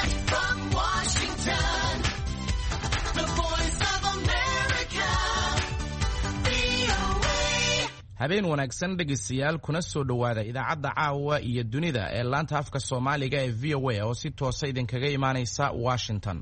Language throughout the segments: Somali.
Direct from Washington, the voice of America, VOA. habeen wanaagsan dhegeystayaal kuna soo dhowaada idaacadda caawa iyo dunida ee laanta afka Soomaaliga ee VOA oo si toosa idinkaga imaanaysa Washington.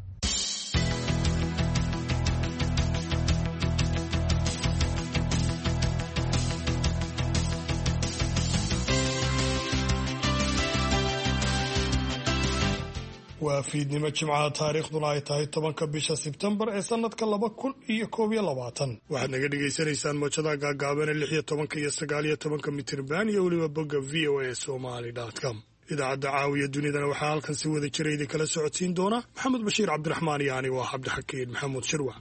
waa fiidnimo jimcaha taariikhduna ay tahay 10 bisha Sebtembar ee sanadka 2021 waxaad naga dhageysanaysaan moojada gaagaaban ee 16 iyo 19 mitirban iyo weliba bogga voasomali.com. idaacadda caawiya dunidana waxaa halkan si wada jira idin kala socodsiin doona maxamed bashiir cabdiraxmaan iyo aniga waa cabdixakiin maxamuud shirwac.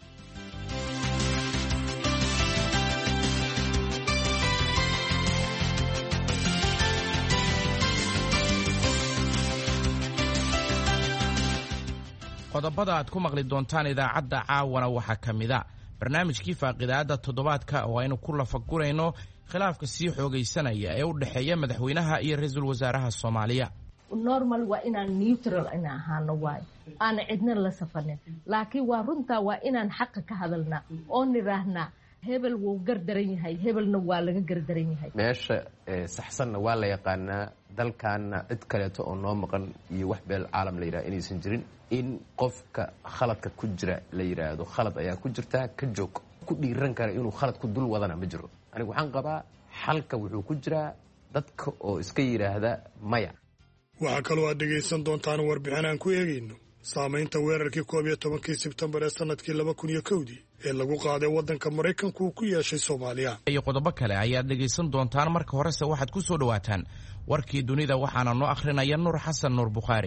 qodobada aad ku maqli doontaan idaacadda caawana waxaa ka mid ah barnaamijkii faaqidaada toddobaadka oo aynu ku lafagurayno khilaafka sii xoogaysanaya ee u dhexeeya madaxweynaha iyo ra'iisul wasaaraha Soomaaliya. normal waa inaan neutral inaan ahaano waay aan cidna la safanin laakiin waa runta waa inaan xaq ka hadalna oo niraahnaa hebel wuu gardaran yahay hebelna waa laga gardaran yahay meesha saxsanna waa la yaqaanaa dalkaana cid kaleeto oo noo maqan iyo wax beel caalam la yiraahdo inaysan jirin in qofka khaladka ku jira la yiraahdo khalad ayaa ku jirta ka joog ku dhiiran kara inuu khalad ku dul wadana ma jiro anigu waxaan qabaa xalka wuxuu ku jiraa dadka oo iska yiraahda maya. waxaa kaloo aad dhegaysan doontaan warbixin aan ku eegayno saamaynta weerarkii 11 Sebtembar ee sanadkii 2001 ee lagu qaaday waddanka Mareykanka uu ku yeeshay Soomaaliya. iyo qodobo kale ayaad dhegaysan doontaan marka horese waxaad ku soo dhawaataan warkii dunida waxaana noo akhrinaya Nuur Xasan Nuur Bukhari.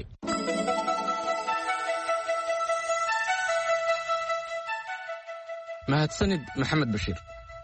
mahadsanid maxamed bashiir.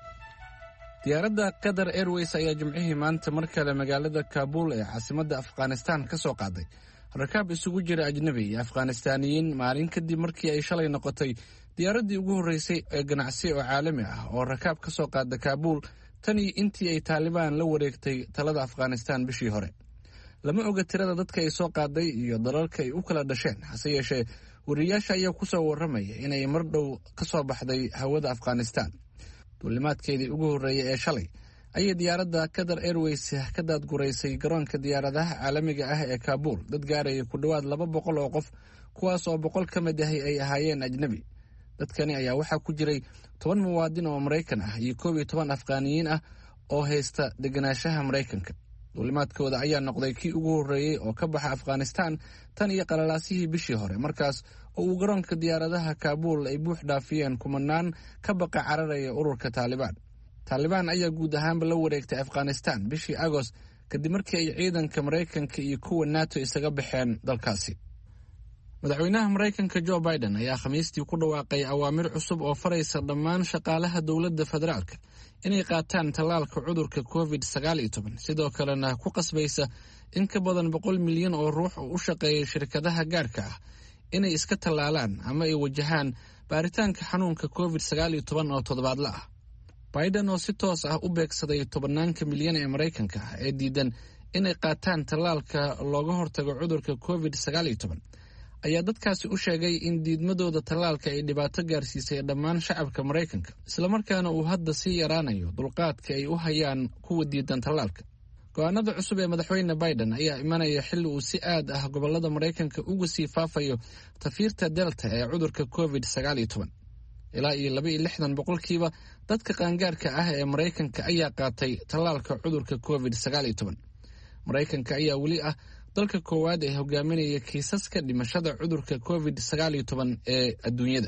diyaaradda Qatar Airways ayaa jimcihii maanta mar kale magaalada Kaabul ee caasimadda Afghanistan ka soo qaaday rakaab isugu jira ajnabi iyo Afghaanistaaniyiin maalin kadib markii ay shalay noqotay diyaaraddii ugu horreysay ee ganacsi oo caalami ah oo rakaab ka soo qaada Kaabul tan iyo intii ay Taliban la wareegtay talada Afghanistan bishii hore. lama oga tirada dadka ay soo qaaday iyo dalalka ay u kala dhasheen hase yeeshee wariyaasha ayaa ku soo warramaya inay mar dhow ka soo baxday hawada Afghanistan. duulimaadkeedii ugu horreeyay ee shalay ayay diyaaradda Qatar Airways ka daadguraysay garoonka diyaaradaha caalamiga ah ee Kaabul dad gaaraya ku dhawaad 200 oo qof kuwaas oo 100 ka mid ah ay ahaayeen ajnabi. dadkani ayaa waxaa ku jiray 10 muwaadin oo Mareykan ah iyo 12 Afghaaniyiin ah oo haysta deganaanshaha Mareykanka. duulimaadkooda ayaa noqday kii ugu horreeyay oo ka baxa Afghanistan tan iyo qalalaasihii bishii hore markaas oo uu garoonka diyaaradaha Kaabul ay buux dhaafiyeen kumanaan ka baqa cararaya ururka Taliban. Taliban ayaa guud ahaanba la wareegtay Afghanistan bishii Agost kadib markii ay ciidanka Mareykanka iyo kuwa NATO isaga baxeen dalkaasi. madaxweynaha Mareykanka Joe Biden ayaa Khamiistii ku dhawaaqay awaamir cusub oo faraysa dhammaan shaqaalaha dowladda federaalka inay qaataan tallaalka cudurka COVID-19 sidoo kalena ku qasbaysa in ka badan 100 milyan oo ruux oo u shaqeeya shirkadaha gaarka ah inay iska tallaalaan ama ay wajahaan baaritaanka xanuunka COVID-19 oo toddobaadle ah. Biden oo si toos ah u beegsaday 10 milyan ee Mareykanka ah ee diidan inay qaataan tallaalka looga hortago cudurka COVID-19 ayaa dadkaasi u sheegay in diidmadooda tallaalka ay dhibaato gaarsiisay dhammaan shacabka Mareykanka isla markaana uu hadda sii yaraanayo dulqaadka ay u hayaan kuwa diidan tallaalka. go'aanada cusub ee madaxweyne Biden ayaa imanaya xilli uu si aad ah gobolada Mareykanka uga sii faafayo tafiirta Delta ee cudurka COVID-19. ilaa iyo 62% dadka qaangaarka ah ee Mareykanka ayaa qaatay tallaalka cudurka COVID-19. Mareykanka ayaa weli ah dalka koowaad ee hogaaminaya kiisaska dhimashada cudurka COVID-19 ee adduunyada.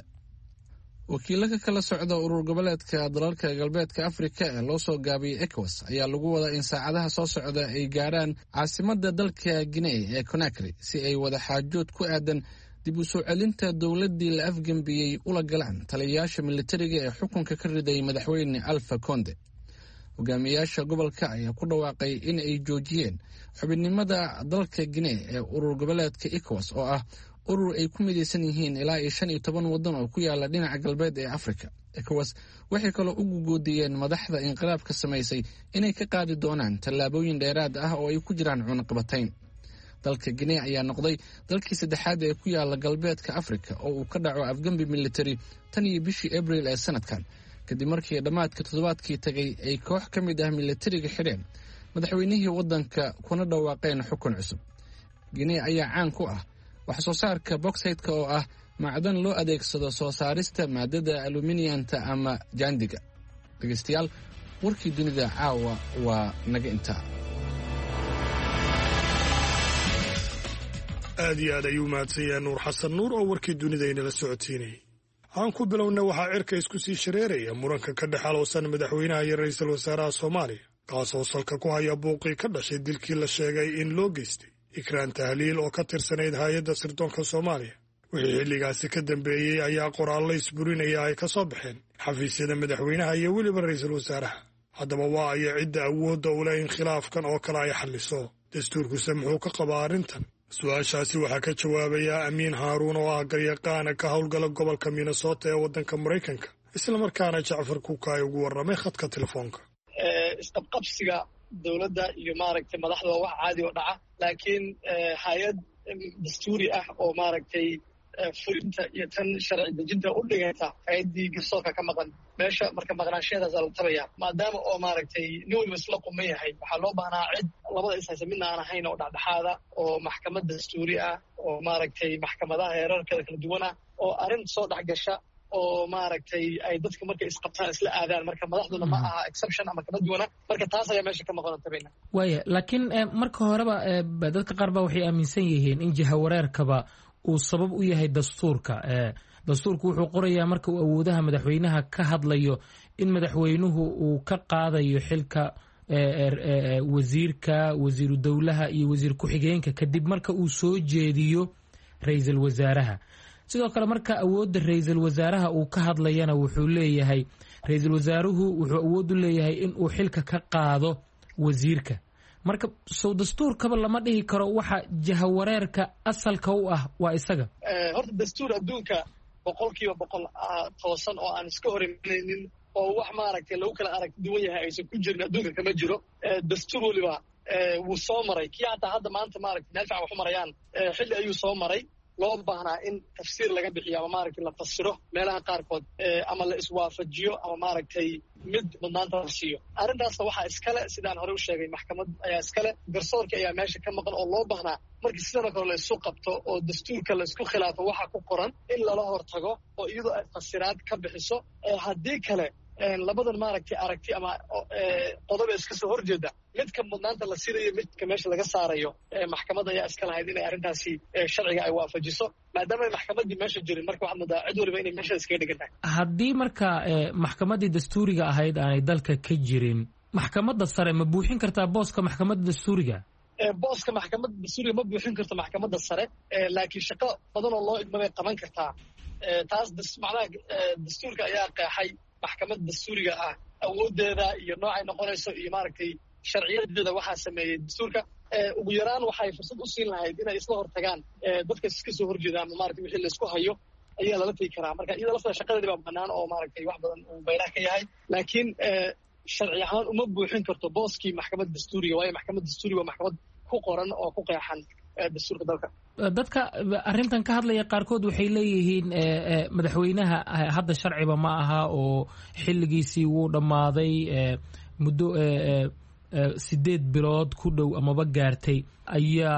wakiilka kala socda urur goboleedka dalalka galbeedka Afrika ee loo soo gaabiyay ECOWAS ayaa lagu wadaa in saacadaha soo socda ay gaaraan caasimadda dalka Guinea ee Conakry si ay wada xaajood ku aadan dib u soo celinta dowladdii la afgambiyey ula galaan taliyayaasha militariga ee xukunka ka riday madaxweyne Alpha Conde. hogaamiyaasha gobolka ayaa ku dhawaaqay in ay joojiyeen xubinimada dalka Guinea ee urur goboleedka ECOWAS oo ah urur ay ku midaysan yihiin ilaa 15 waddan oo ku yaala dhinaca galbeed ee Afrika. ECOWAS waxay kaloo ugu goodiyeen madaxda inqilaabka samaysay inay ka qaadi doonaan tallaabooyin dheeraad ah oo ay ku jiraan cunaqabatayn. dalka Guinea ayaa noqday dalkii saddexaad ee ku yaala galbeedka Afrika oo uu ka dhaco afgambi military tan iyo bishii April ee sanadkan kadib markii dhammaadka toddobaadkii tagay ay koox ka mid ah militariga xidheen madaxweynihii waddanka kuna dhawaaqeen xukun cusub. Guinea ayaa caan ku ah wax soo saarka bauxite oo ah macdan loo adeegsado soo saarista maadada aluminiumta ama jaandiga. dhegeystayaal warkii dunida caawa waa naga intaa. aad iyo aad ayuu mahadsan yahay nuur xasan nuur oo warkii dunida inala socotiinayay. aan ku bilowna waxaa cirka isku sii shareeraya muranka ka dhex alowsan madaxweynaha iyo ra'iisul wasaaraha Soomaaliya kaasoo salka ku haya buuqii ka dhashay dilkii la sheegay in loo geystay Ikraan Tahliil oo ka tirsanayd hay'adda sirdoonka Soomaaliya. wixii xilligaasi ka dambeeyey ayaa qoraallo isburinaya ay ka soo baxeen xafiisyada madaxweynaha iyo weliba ra'iisul wasaaraha. haddaba waa aya cidda awoodda u leh in khilaafkan oo kale ay xalliso dastuurkuse muxuu ka qabaa arrintan? su-aashaasi waxaa ka jawaabaya Amiin Haaruun oo ah garyaqaana ka howlgala gobolka Minnesota ee waddanka Maraykanka islamarkaana Jacfar Kukaay ugu warramay khadka telefoonka. isqabqabsiga dowladda iyo maaragtay madaxda waa wax caadi oo dhaca laakiin hay'ad dastuuri ah oo maaragtay fulinta iyo tan sharci dejinta u dhiganta hay'addii garsoorka ka maqan meesha marka maqnaanshaheedaas la tabaya maadaama oo maaragtay nin walba isla quman yahay waxaa loo baahnaa cid labada ishaysa midna aan ahayn oo dhexdhexaada oo maxkamad dastuuri ah oo maaragtay maxkamadaha heerarkeeda kala duwan ah oo arrin soo dhex gasha oo maaragtay ay dadka markay isqabtaan isla aadaan marka madaxduna ma aha exception ama kama duwana marka taas ayaa meesha ka maqan tabayna. waaya laakiin marka horeba dadka qaar ba waxay aaminsan yihiin in jahawareerkaba uu sabab u yahay dastuurka. dastuurku wuxuu qorayaa marka uu awoodaha madaxweynaha ka hadlayo in madaxweynuhu uu ka qaadayo xilka wasiirka wasiiru dowlaha iyo wasiir ku-xigeenka kadib marka uu soo jeediyo ra'iisul wasaaraha. sidoo kale marka awoodda ra'iisul wasaaraha uu ka hadlayana wuxuu leeyahay ra'iisul wasaaruhu wuxuu awood u leeyahay in uu xilka ka qaado wasiirka. marka soo dastuurkaba lama dhihi karo waxa jahawareerka asalka u ah waa isaga. horta dastuur adduunka 100% toosan oo aan iska hor imanaynin oo wax maaragtay lagu kala arag duwan yahay aysan ku jirin adduunka kama jiro. dastuur waliba wuu soo maray kii hataa hadda maanta maaragtay meel fiican wax u marayaan xilli ayuu soo maray loo baahnaa in tafsiir laga bixiyo ama maaragtay la fasiro meelaha qaarkood ama la iswaafajiyo ama maaragtay mid mudnaanta la siiyo. arrintaasna waxaa iskale sidaan hore u sheegay maxkamad ayaa iskale garsoorka ayaa meesha ka maqan oo loo baahnaa markii sidana kale la isu qabto oo dastuurka la isku khilaafo waxa ku qoran in lala hortago oo iyadoo ay fasiraad ka bixiso haddii kale labadan maaragtay aragti ama qodob iska soo horjeeda midka mudnaanta la siinayo midka meesha laga saarayo maxkamadda ayaa iska lahayd inay arrintaasi sharciga ay waafajiso maadaama ay maxkamaddii meesha jirin marka waxaad moodaa cid waliba inay meesha iskaga dhigan tahay. haddii marka maxkamaddii dastuuriga ahayd aanay dalka ka jirin maxkamadda sare ma buuxin kartaa booska maxkamadda dastuuriga? booska maxkamadda dastuuriga ma buuxin karto maxkamadda sare laakiin shaqo badan oo loo idmabay qaban kartaa. taas macnaha dastuurka ayaa qeexay maxkamadda dastuuriga ah awooddeeda iyo noocay noqonayso iyo maaragtay sharciyadeeda waxaa sameeyey dastuurka. ugu yaraan waxay fursad u siin lahayd inay isla hortagaan dadka iska soo horjeeda ama maaragtay wixii la isku hayo ayaa lala tegi karaa. marka iyada laftada shaqadeedii baa bannaan oo maaragtay wax badan uu bayraha ka yahay laakiin sharci ahaan uma buuxin karto booskii maxkamadda dastuuriga waayo maxkamadda dastuuriga waa maxkamad ku qoran oo ku qeexan dastuurka dalka. dadka arrintan ka hadlaya qaarkood waxay leeyihiin madaxweynaha hadda sharciba ma aha oo xilligiisii wuu dhammaaday muddo 8 bilood ku dhow amaba gaartay ayaa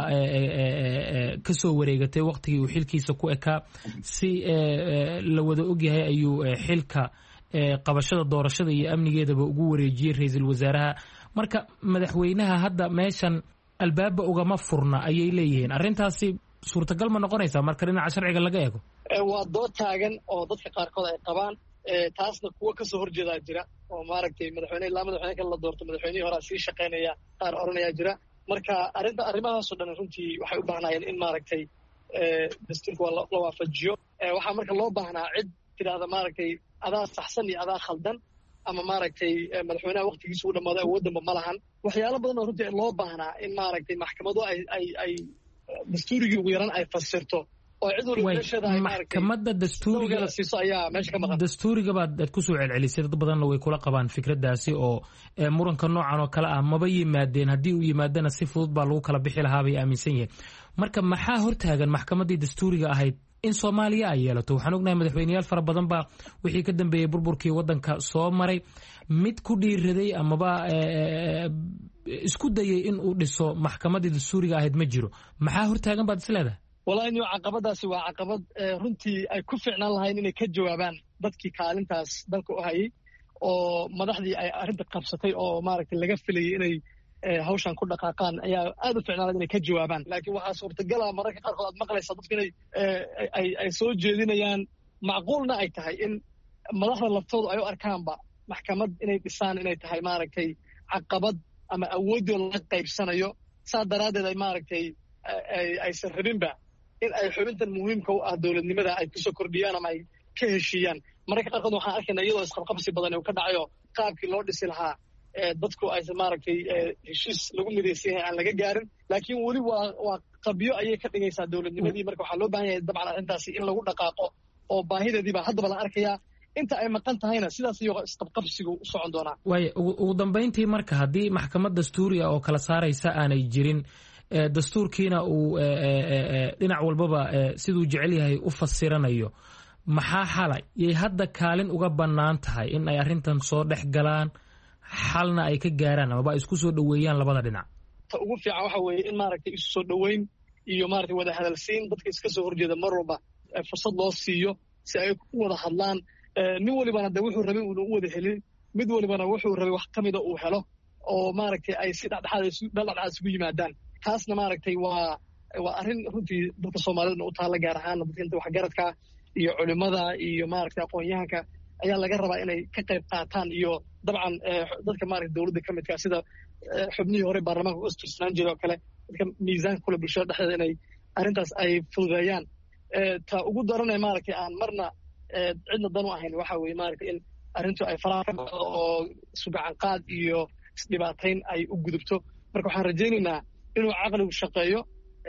ka soo wareegatay waqtigii uu xilkiisa ku ekaa si la wada ogyahay ayuu xilka qabashada doorashada iyo amnigeedaba ugu wareejiyey ra'iisul wasaaraha. marka madaxweynaha hadda meeshan albaaba ugama furna ayay leeyihiin. arrintaasi suurtagal ma noqonaysaa marka dhinaca sharciga laga eego? waa dood taagan oo dadka qaarkood ay qabaan taasna kuwa kasoo horjeedaa jira oo maaragtay madaxweyne ilaa madaxweyne kale la doorto madaxweynihii horaa sii shaqaynaya qaar oranayaa jira. marka arrimahaasoo dhan runtii waxay u baahnaayeen in maaragtay dastuurka waa la waafajiyo. waxaa marka loo baahnaa cid tidhaahda maaragtay adaa saxsan iyo adaa khaldan ama maaragtay madaxweynaha waqtigiisa u dhammaaday awooddanba ma lahan. waxyaalo badan oo runtii loo baahnaa in maaragtay maxkamadu ay dastuurigii ugu yaran ay fasirto oo cid walba meesheeda ay maxkamadda dastuuriga siiso ayaa meesha ka maqan. dastuuriga baad ku soo celcelisay, dad badanna way kula qabaan fikradaasi oo muranka noocan oo kale ah maba yimaadeen, haddii uu yimaadana si fudud baa lagu kala bixi lahaa bay aaminsan yihiin. marka maxaa hortaagan maxkamaddii dastuuriga ahayd in Soomaaliya ay yeelato? waxaan ognahay madaxweyneyaal fara badan baa wixii ka dambeeyey burburkii waddanka soo maray, mid ku dhiiraday amaba isku dayay in uu dhiso maxkamaddii dastuuriga ahayd ma jiro. maxaa hortaagan baad is leedahay? wallahi niyo caqabadaasi waa caqabad runtii ay ku fiicnaan lahayn inay ka jawaabaan dadkii kaalintaas dalka u hayay, oo madaxdii ay arrinta qabsatay oo maaragtay laga filayay inay hawshan ku dhaqaaqaan ayaa aad u fiicnaan lahayd inay ka jawaabaan. laakiin waxaa suurtagala mararka qaarkood aad maqlaysaa dadku inay ay soo jeedinayaan, macquulna ay tahay in madaxda laftoodu ay u arkaanba maxkamad inay dhisaan inay tahay maaragtay caqabad ama awooddii laga qaybsanayo. saa daraaddeed ay maaragtay aysan rabinba in ay xubintan muhiimka u ah dowladnimada ay kusoo kordhiyaan ama ay ka heshiiyaan. mararka qaarkood waxaan arkaynaa iyadoo isqabqabsi badan uu ka dhacayo qaabkii loo dhisi lahaa dadku aysan maaragtay heshiis lagu midaysan yahay aan laga gaarin, laakiin weli waa qabyo ayay ka dhigaysaa dowladnimadii. marka waxaa loo baahan yahay dabcan arrintaasi in lagu dhaqaaqo oo baahideediibaa haddaba la arkayaa. inta ay maqan tahayna sidaas iyo isqabqabsigu u socon doonaa. waayo ugu dambayntii marka haddii maxkamad dastuuri ah oo kala saaraysa aanay jirin, dastuurkiina uu dhinac walbaba siduu jecel yahay u fasiranayo, maxaa xalay yay hadda kaalin uga bannaan tahay in ay arrintan soo dhex galaan, xalna ay ka gaaraan amaba ay isku soo dhoweeyaan labada dhinac? ta ugu fiican waxa weeye in maaragtay isu soo dhoweyn iyo maaragtay wada hadalsiin dadka iska soo horjeeda mar walba fursad loo siiyo si ay u wada hadlaan. nin walibana de wuxuu rabay uuna u wada helin, mid walibana wuxuu rabay wax ka mida uu helo oo maaragtay ay si dhexdhexaad isugu yimaadaan. taasna maaragtay waa arrin runtii dadka Soomaalida u taala, gaar ahaan dadka inta waxgaradka iyo culimada iyo maaragtay aqoon-yahanka ayaa laga rabaa inay ka qayb qaataan, iyo dabcan dadka maaragtay dowladda ka midka sida xubnihii hore baarlamaanka u istusnaan jiray oo kale, dadka miisaanka kule bulshada dhexdeeda inay arrintaas ay fududeeyaan. ta ugu daranay maaragtay aan marna cidna dan u ahayn waxa weeye maaragtay in arrintu ay faraha ka baxdo oo sugacanqaad iyo isdhibaatayn ay u gudubto. marka waxaan rajaynaynaa inuu caqligu shaqeeyo,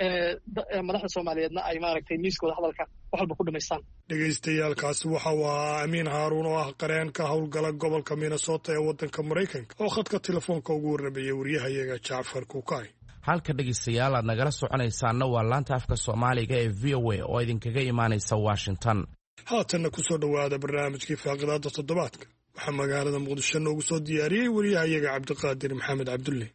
madaxda Soomaaliyeedna ay maaragtay miiskooda hadalka wax walba ku dhamaystaan. dhegaystayaaalkaasi waxa uu ahaa Amiin Haaruun oo ah qareenka howlgala gobolka Minnesota ee waddanka Maraykanka oo khadka telefoonka ugu warramayay wariyahayaga Jacfar Kuukay. halka dhegaystayaal aad nagala soconaysaanna waa laanta afka Soomaaliga ee VOA oo idinkaga imaanaysa Washington. haatanna ku soo dhowaada barnaamijkii faaqidaada toddobaadka. waxaa magaalada Muqdisho noogu soo diyaariyey wariyahayaga Cabdiqaadir Maxamed Cabdulle.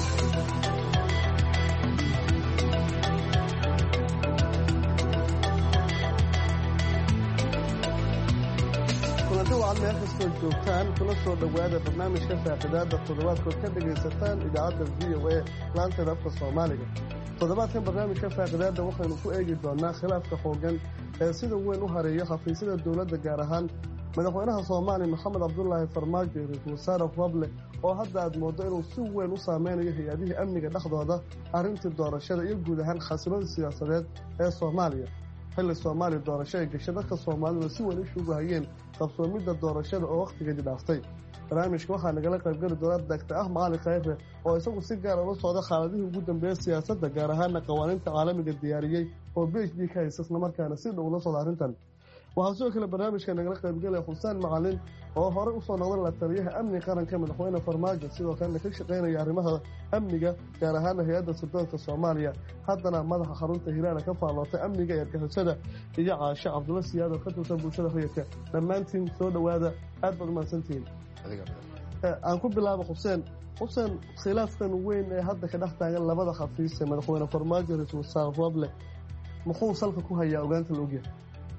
kulanti meel kastoo joogtaan kula soo dhowaada barnaamijka faaqidaada toddobaadkood ka dhagaysataan idaacadda VOA laanteeda afka Soomaaliga. toddobaadkan barnaamijka faaqidaada waxaynu ku eegi doonaa khilaafka xooggan ee sida weyn u hareeya xafiisyada dowladda, gaar ahaan madaxweynaha Soomaaliya Maxamed Cabdullaahi Farmaajo iyo Ra'iisul Wasaare Roble oo hadda aad moodo inuu si weyn u saameynayo hay'adihii amniga dhexdooda, arrintii doorashada iyo guud ahaan xasiloonida siyaasadeed ee Soomaaliya. xilli Soomaaliya doorasho ay gashay, dadka Soomaalida si weyn u shugahayeen qabsoomidda doorashada oo waqtigeedii dhaaftay. barnaamijka waxaa nagala qaybgeli doona Dr. Axmed Cali Khayre oo isagu si gaar ah ula socda xaaladihii ugu dambeeyay siyaasadda, gaar ahaana qawaaniinta caalamiga diyaariyey oo PhD ka haysta isla markaana si dhow ula socda arrintan. waxaa sidoo kale barnaamijka nagala qaybgelaya Xuseen Macalin oo hore u soo noqday la taliyaha amniga qaranka madaxweyne Farmaajo, sidoo kalena ka shaqeynaya arrimaha amniga gaar ahaan hay'adda sirdoonka Soomaaliya, haddana madaxa xarunta Hiiraan ka faallootay amniga ee argagixisada, iyo Caasha Cabdulla Siyaad oo ka tirsan bulshada rayidka. dhammaantiin soo dhowaada, aad baad u mahadsantihiin. aan ku bilaabo Xuseen. khilaafkan weyn ee hadda ka dhex taagan labada xafiis ee madaxweyne Farmaajo iyo Ra'iisul Wasaare Roble muxuu salka ku hayaa ogaanta la ogyahay?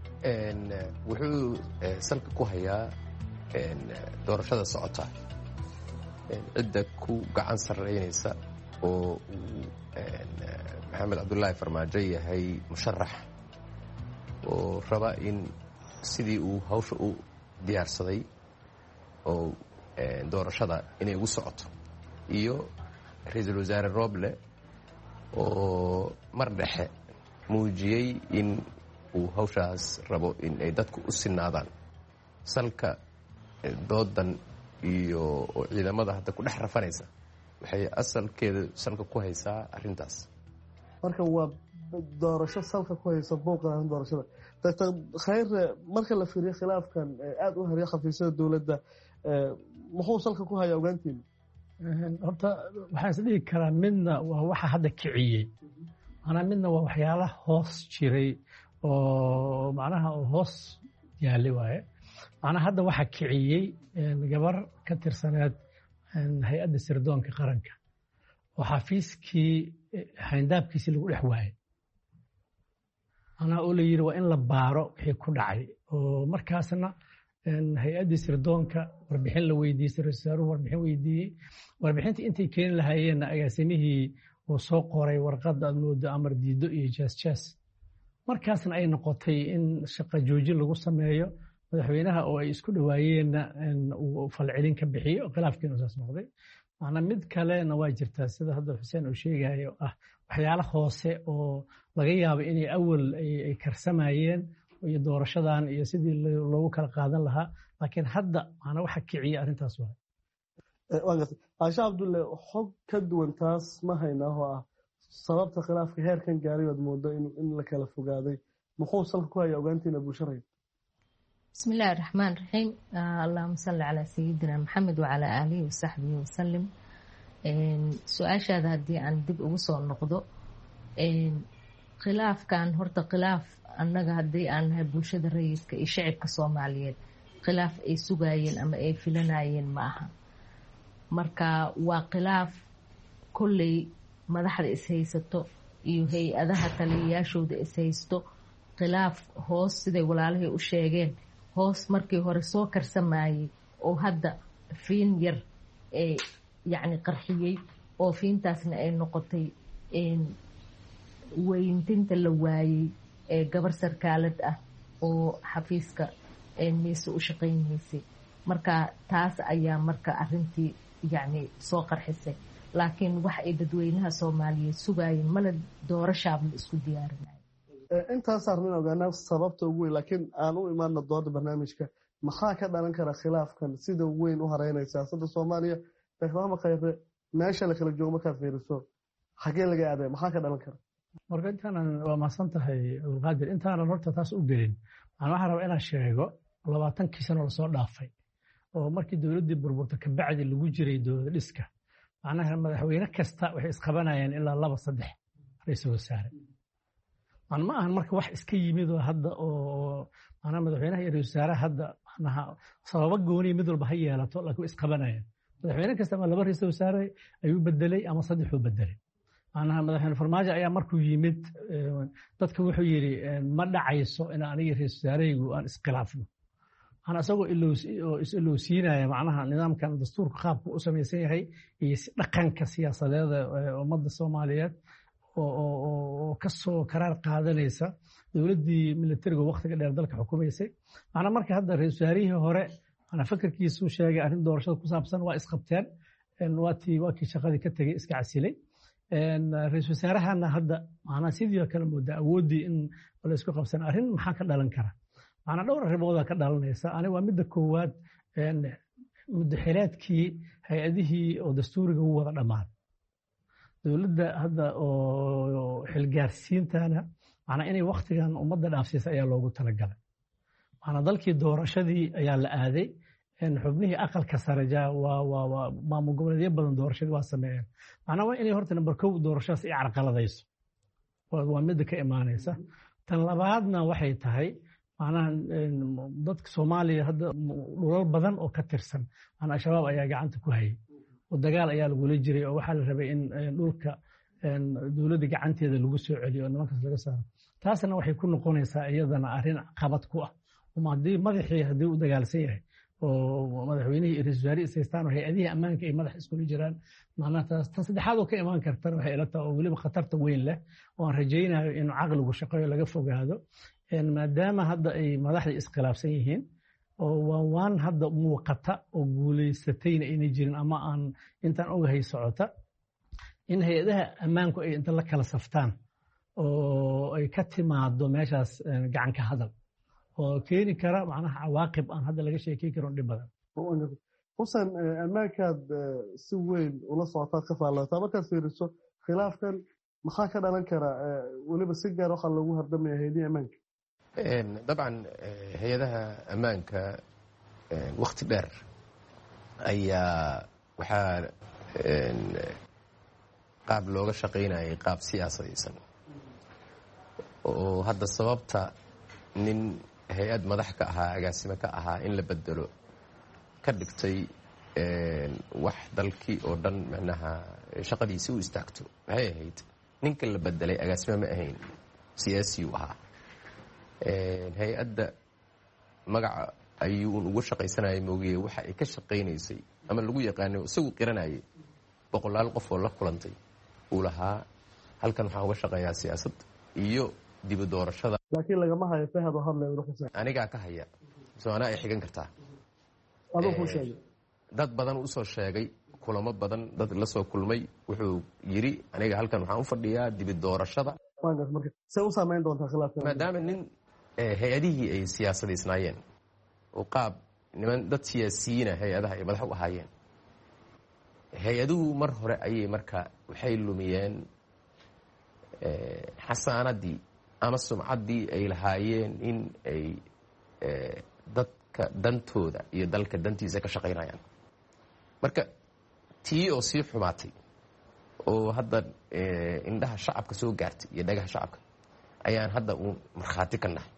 wuxuu salka ku hayaa doorashada socota, cidda ku gacan sarreynaysa oo uu maxamed cabdullaahi farmaajo yahay musharax oo raba in sidii uu hawsha u diyaarsaday oo doorashada inay ugu socoto, iyo Ra'iisul Wasaare Roble oo mar dhexe muujiyey in uu hawshaas rabo in ay dadku u sinaadaan. salka doodan iyo ciidamada hadda ku dhex rafanaysa waxay asalkeeda salka ku haysaa arrintaas. marka waa doorasho salka ku haysa buuqan doorashada doctor khayr marka la fiiriyo khilaafkan aad u hariya xafiisyada dowladda muxuu salka ku hayaa ogaantiin horta waxaan is dhihi karaa midna waa waxa hadda kiciyey macnaha midna waa waxyaalaha hoos jiray oo macnaha hoos yaali waaye macnaha hadda waxa kiciyey gabar ka tirsaneed hay-adda sirdoonka qaranka oo xafiiskii xayndaabkiisii lagu dhex waayey macnaha oo la yidhi waa in la baaro wixii ku dhacay oo markaasna hay-addii sirdoonka warbixin la weydiisay ra-iisul wasaaruhu warbixin weydiiyey warbixintii intay keeni lahaayeenna agaasimihii uu soo qoray warqad aad moodo amar diido iyo jaas markaasna ay noqotay in shaqa joojin lagu sameeyo madaxweynaha oo ay isku dhawaayeenna uu falcelin ka bixiyo khilaafkiina saas noqday macnaa mid kalena waa jirtaa sida hadda xuseen uu sheegayo ah waxyaalo hoose oo laga yaabo inay awal ay karsamayeen iyo doorashadan iyo sidii loogu kala qaadan lahaa laakiin hadda macnaa waxa kiciya arrintaas waa Aasha Cabdulle xog ka duwan taas ma haynaa oo ah sababta khilaafka heerkan gaaray wad moodo in la kala fogaaday muxuu salka ku hayaa ogaantiina bulshada بسم الله الرحمن الرحيم اللهم صل على سيدنا محمد وعلى آله وصحبه وسلم سؤال هذا هدي عن دب وصل نقضه خلاف كان هرت خلاف أنك هدي عن هالبلشة الرئيس كشعب كصوماليين خلاف أي سجاين أما أي فلناين معها مركا وخلاف كل مدحر إسهيستو يهي أذها تلياشو ده إسهيستو خلاف هوس سيدي ولاله وشيغين hoos markii hore soo karsamayay oo hadda fiin yar yani qarxiyey oo fiintaasna ay noqotay weyntinta la waayey gabar sarkaalad ah oo xafiiska meesa u shaqaynaysay marka taas ayaa marka arintii yani soo qarxisay laakiin wax ay dadweynaha Soomaaliyeed sugayeen mala doorashaab la isku diyaarinayo intaas arrin ogaanaa sababta ugu weyn laakiin aan u imaano dooda barnaamijka maxaa ka dhalan kara khilaafkan sida weyn u hareynaysa siyaasadda Soomaaliya taxawama khayre meesha la kala joogo marka fiiriso xagee laga aaday maxaa ka dhalan kara marka intaan waa maasan tahay Qaadir intaan horta taas u gelin waxaan rabaa inaan sheego 20 sano la soo dhaafay oo markii dawladda burburta ka bacdi lagu jiray dawlad dhiska macnaha madaxweyne kasta waxay isqabanayeen ilaa 2-3 ra'iisul wasaare aan ma ahan marka wax iska yimid oo hadda oo ana madaxweynaha iyo ra'iisul wasaaraha hadda anaha sabab gooni mid walba hay yeelato laakiin isqabanayeen madaxweyne kasta ma 2 ra'iisul wasaare ayuu bedelay ama 3 uu bedelay ana madaxweyne farmaajo ayaa markuu yimid dadku wuxuu yiri ma dhacayso in aniga ra'iisul wasaaraygu aan iskhilaafno ana asagoo ilowsiinaya macnaha nidaamkan dastuurka qaabku u sameeyay yahay iyo dhaqanka siyaasadeed ummadda Soomaaliyeed oo ka soo qaraar qaadanaysa dawladdii militariga waqtiga dheer dalka xukumaysay macna marka hadda ra'iisul wasaarihii hore ana fikirkiisu sheegay arrin doorashada ku saabsan waa isqabteen waa kii shaqadii ka tagay iska casilay ra'iisul wasaarahana hadda macna sidii kale moodaa awoodii in la isku qabsan arrin maxaa ka dhalan kara macna dhowr arrimood ka dhalanaysa aniga waa midda koowaad muddaxilaadkii hay-adihii oo dastuuriga u wada dhamaaday dawladda hadda oo xilgaarsiintana macna inay waqtigan ummadda dhaafsiisay ayaa loogu talagalay macna dalkii doorashadii ayaa la aaday xubnihii aqalka sare waa maamul goboleedyo badan doorashadii waa sameeyeen macna waa inay horta number 1 doorashadaas ay carqaladayso waa mid ka imaanaysa tan labaadna waxay tahay macna dadka Soomaaliya hadda dhulal badan oo ka tirsan macna shabaab ayaa gacanta ku hayay ودجال أيال قولي جري أو حال ربي إن دولك دولة جعنتي هذا اللي جسوا عليه أنا ما كنت لقصها تاسنا وحي يكون قوني سائيدا أرين قبض قوة وما دي ما ذي هدي ودجال سيه ومدحويني رجالي سيستان وهي أديه أمان كي مدح اسكولي جيران معناتها تصدق حاله كإيمان كرتر وهي لتا ولي بخطرت وين له ورجينا إنه عقل وشقي لقى فوق هذا إن ما دام هذا أي مدح الإسقلاف سيهين ووان هذا موقتة وقولي ستين إني جيران أما أن أنت أوجه سعوته إن هي ده أمانكو أنت لك على صفتان أو كتم عضو ماشاس جعن كهذا وكيني كرا معناها عواقب أن هذا اللي شيء كي كرون دبلا. حسن أماكن سوين ولا صعطات كفالة طبعا كثير خلاف كان maxaa ka dhalan kara weliba si gaar waxaa loogu hardamaya hay'adaha ammaanka dabcan hay-adaha ammaanka wakti dheer ayaa waxaa qaab looga shaqaynayay qaab siyaasadaysan oo hadda sababta nin hay-ad madax ka ahaa agaasimo ka ahaa in la bedelo ka dhigtay wax dalkii oo dhan macnaha shaqadiisi u istaagto waxay ahayd ninka la bedelay agaasimo ma ahayn siyaasi uu ahaa hay-adda magaca ayuu ugu shaqaysanayay moogiye waxa ay ka shaqaynaysay ama lagu yaqaano isagu qiranayay boqolaal qof oo la kulantay uu lahaa halkan waxaan uga shaqeeyaa siyaasad iyo dibu doorashada laakiin lagama hayo fahad oo hadlay anigaa ka haya soo anaa ay xigan kartaa aduu ku sheegay dad badan usoo sheegay kulamo badan dad la soo kulmay wuxuu yidhi aniga halkan waxaan u fadhiyaa dibi doorashada se u saamayn doontaa khilaafka maadaama nin hay-adihii ay siyaasadaysnaayeen oo qaab niman dad siyaasiyiina hay-adaha ay madax u ahaayeen hay-aduhu mar hore ayay marka waxay lumiyeen xasaanadii ama sumcaddii ay lahaayeen in ay dadka dantooda iyo dalka dantiisa ka shaqaynayaan marka tii oo sii xumaatay oo hadda indhaha shacabka soo gaartay iyo dhagaha shacabka ayaan hadda uun markhaati ka nahay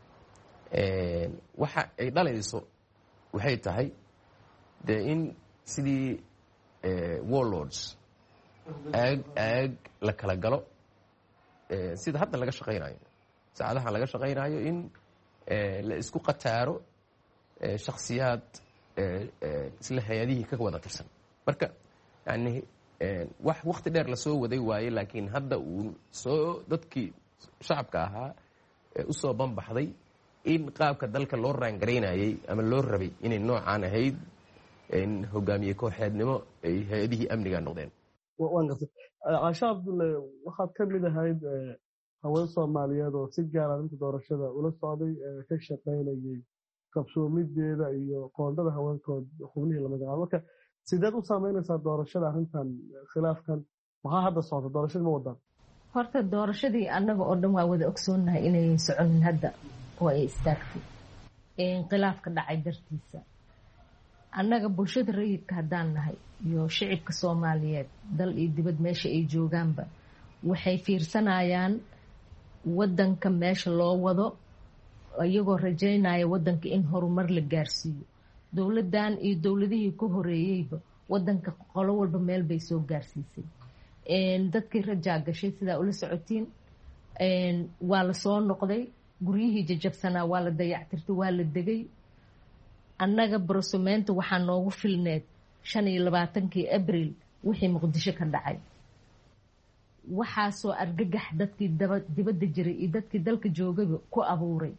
waxa ay dhalayso waxay tahay dee in sidii warlords aag la kala galo sida hadda laga shaqaynayo saacadahan laga shaqaynayo in la isku qataaro shakhsiyaad isla hay-adihii ka wada tirsan marka yani wax wakti dheer lasoo waday waaye laakiin hadda uu soo dadkii shacabka ahaa usoo banbaxday in qaabka dalka loo raangaraynayay ama loo rabay inay noocaan ahayd in hogaamiye kooxeednimo ay hay-adihii amniga noqdeen waan gartay caasha cabdulle waxaad ka mid ahayd haween soomaaliyeed oo si gaara arrinta doorashada ula socday ka shaqaynayay qabsoomideeda iyo qoondada haweenkood xubnihii la magacaabo marka sideed u saameynaysaa doorashada arrintan khilaafkan maxaa hadda socda doorashadii ma wadaan horta doorashadii annaga oo dhan waa wada ogsoonnahay inayan soconin hadda oo ay istaagtay khilaafka dhacay dartiisa annaga bulshada rayidka haddaan nahay iyo shicibka soomaaliyeed dal iyo dibad meesha ay joogaanba waxay fiirsanayaan waddanka meesha loo wado iyagoo rajaynaya waddanka in horumar la gaarsiiyo dowladdan iyo dowladihii ku horeeyeyba waddanka qolo walba meel bay soo gaarsiisay dadkii rajaa gashay sidaa ula socotiin waa la soo noqday guryihii jajabsanaa waa la dayactirtay waa la degay annaga barosomeynta waxaa noogu filneed 25 abriil wixii muqdisho ka dhacay waxaasoo argagax dadkii dibadda jiray iyo dadkii dalka joogaba ku abuuray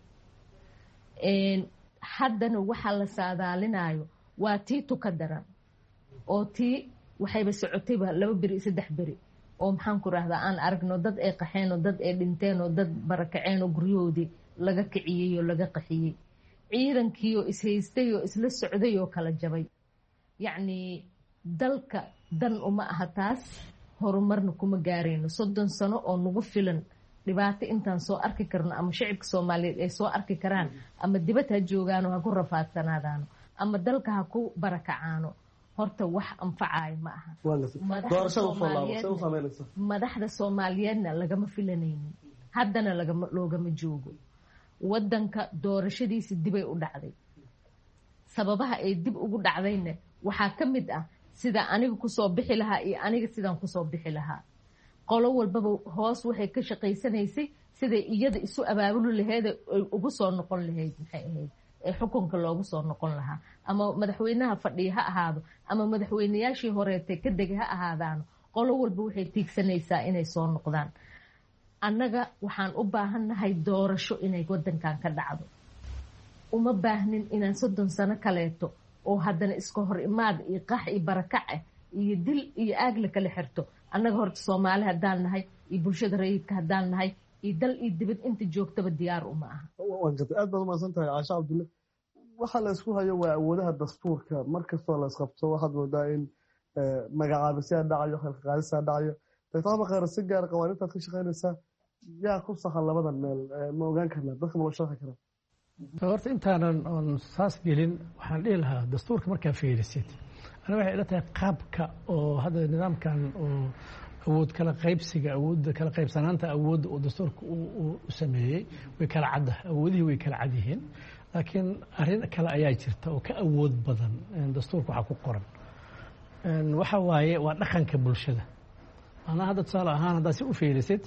haddana waxaa la saadaalinayo waa tii tuka daran oo tii waxayba socotayba 2 beri 3 beri oo maxaan ku rahdaa aan aragno dad ay qaxeen oo dad ay dhinteen oo dad barakaceen oo guryahoodii laga kiciyey oo laga qaxiyey ciidankii oo ishaystay oo isla socday oo kala jabay yacni dalka dan uma aha taas horumarna kuma gaarayno 30 sano oo nagu filan dhibaato intaan soo arki karno ama shacibka Soomaaliyeed ay soo arki karaan ama dibad ha joogaan oo ha ku rafaadsanaadaan ama dalka ha ku barakacaano horta wax anfacay ma aha madaxda Soomaaliyeedna lagama filanaynin haddana loogama joogo waddanka doorashadiisa dibay u dhacday sababaha ay dib ugu dhacdayna waxaa ka mid ah sida aniga ku soo bixi lahaa iyo aniga sidaan ku soo bixi lahaa qolo walbaba hoos waxay ka shaqaysanaysay siday iyada isu abaabuli lahayd ay ugu soo noqon lahayd maxay ahayd ee xukunka loogu soo noqon lahaa ama madaxweynaha fadhiya ha ahaado ama madaxweynayaashii horeetay ka degay ha ahaadaan qolo walba waxay tiigsanaysaa inay soo noqdaan annaga waxaan u baahannahay doorasho inay waddankan ka dhacdo uma baahnin inaan 30 sano kaleeto oo haddana iska hor imaad iyo qax iyo barakac ah iyo dil iyo aag la kala xirto annaga horta Soomaali haddaan nahay iyo bulshada rayidka haddaan nahay iyo dal iyo dibad inta joogtaba diyaar uma aha aad baad umahadsan tahay caasha cabdulle waxa la isku hayo waa awoodaha dastuurka markastoo la isqabto waxaad moodaa in magacaabisyaa dhacayo khalqaadisaa dhacayo doctor bakar si gaar qawaaniintaad ka shaqaynaysaa yaa ku sahan labadan meel ma ogaan karnaa dadka ma loo sharxi karaa horta intaanan oon saas gelin waxaan dhihi lahaa dastuurka markaa fiirisid ana waxay ila tahay qaabka oo hadda nidaamkan oo awood kala qaybsiga awoodda kala qaybsanaanta awoodda oo dastuurka u sameeyey way kala cadda awoodihii way kala cad yihiin laakiin arrin kale ayaa jirta oo ka awood badan dastuurka waxaa ku qoran waxa waaye waa dhaqanka bulshada macnaha hadda tusaale ahaan haddaad si u fiirisid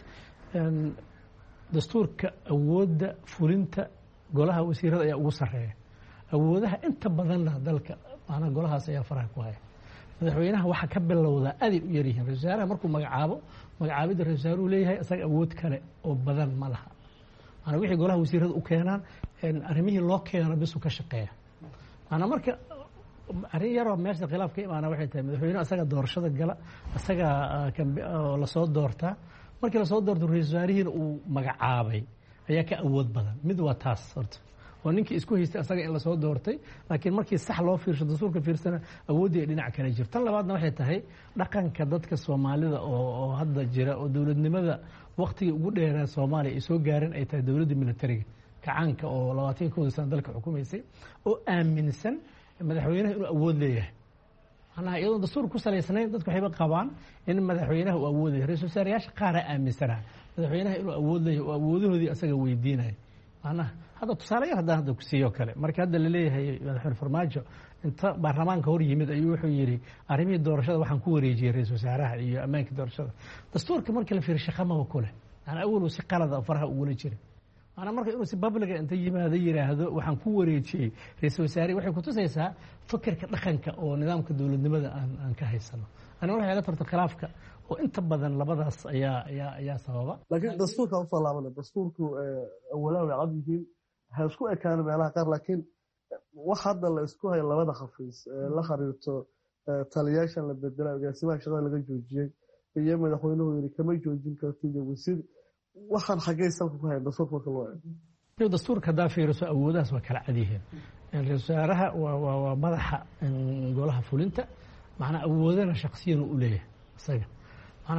dastuurka awoodda fulinta golaha wasiirada ayaa ugu sarreeya awoodaha inta badanna dalka macnaha golahaas ayaa faraha ku haya madaxweynaha waxaa ka bilowdaa aday u yaryihiin ra-isul wasaaraha markuu magacaabo magacaabidda ra-isul wasaaruhu leeyahay isaga awood kale oo badan ma laha maanaa wixii golaha wasiirada u keenaan arrimihii loo keeno bisuu ka shaqeeya maanaa marka arrin yaroo meesha khilaaf ka imaana waxay tahay madaxweynuhu isaga doorashada gala isaga lasoo doortaa markii lasoo doorto ra-isul wasaarihiina uu magacaabay ayaa ka awood badan mid waa taas horta oo ninkii isku haystay asaga in lasoo doortay laakiin markii sax loo fiirsho dastuurka fiirsana awooddii ay dhinac kale jirto tan labaadna waxay tahay dhaqanka dadka soomaalida oo hadda jira oo dowladnimada waktigii ugu dheeraa soomaaliya ay soo gaareen ay tahay dowladda militariga kacaanka oo 21 sano dalka xukumaysay oo aaminsan madaxweynaha inuu awood leeyahay macnaha iyadoon dastuur ku salaysnayn dadku waxayba qabaan in madaxweynaha uu awood leeyahay ra-isul wasaarayaasha qaaraa aaminsanaa madaxweynaha inuu awood leeyahay oo awoodahoodii asaga weydiinaya macnaha hadda tusaale yar haddaan hadda ku siiyo kale marka hadda la leeyahay madaxweyne farmaajo inta baarlamaanka hor yimid ayuu wuxuu yidhi arrimihii doorashada waxaan ku wareejiyey ra-isul wasaaraha iyo ammaankii doorashada dastuurka marka la fiiriyo shaqamaba ku leh macnaa awaluu si qalada faraha ugula jiray macnaa marka inuu si babliga inta yimaado yidhaahdo waxaan ku wareejiyey ra-isul wasaarihi waxay kutusaysaa fikirka dhaqanka oo nidaamka dowladnimada aan ka haysano aniguna waxay la tarta khilaafka oo inta badan labadaas ayaa sababa laakiin dastuurka usoo laabana dastuurku awalaha way cad yihiin ha isku ekaano meelaha qaar laakiin wax hadda la isku hayo labada khafiis la xiriirto taliyaashan la bedela agaasimaha shaqada laga joojiyey iyo madaxweynuhu yidhi kama joojin kartid iyo wasiir waxaan xaggay salka ku hayan dastuurka marka loo eego dastuurka haddaa fiiriso awoodahaas waa kala cad yihiin ra-isul wasaaraha waa madaxa golaha fulinta macnaa awoodana shaksiyana u leeyahay isaga macnaa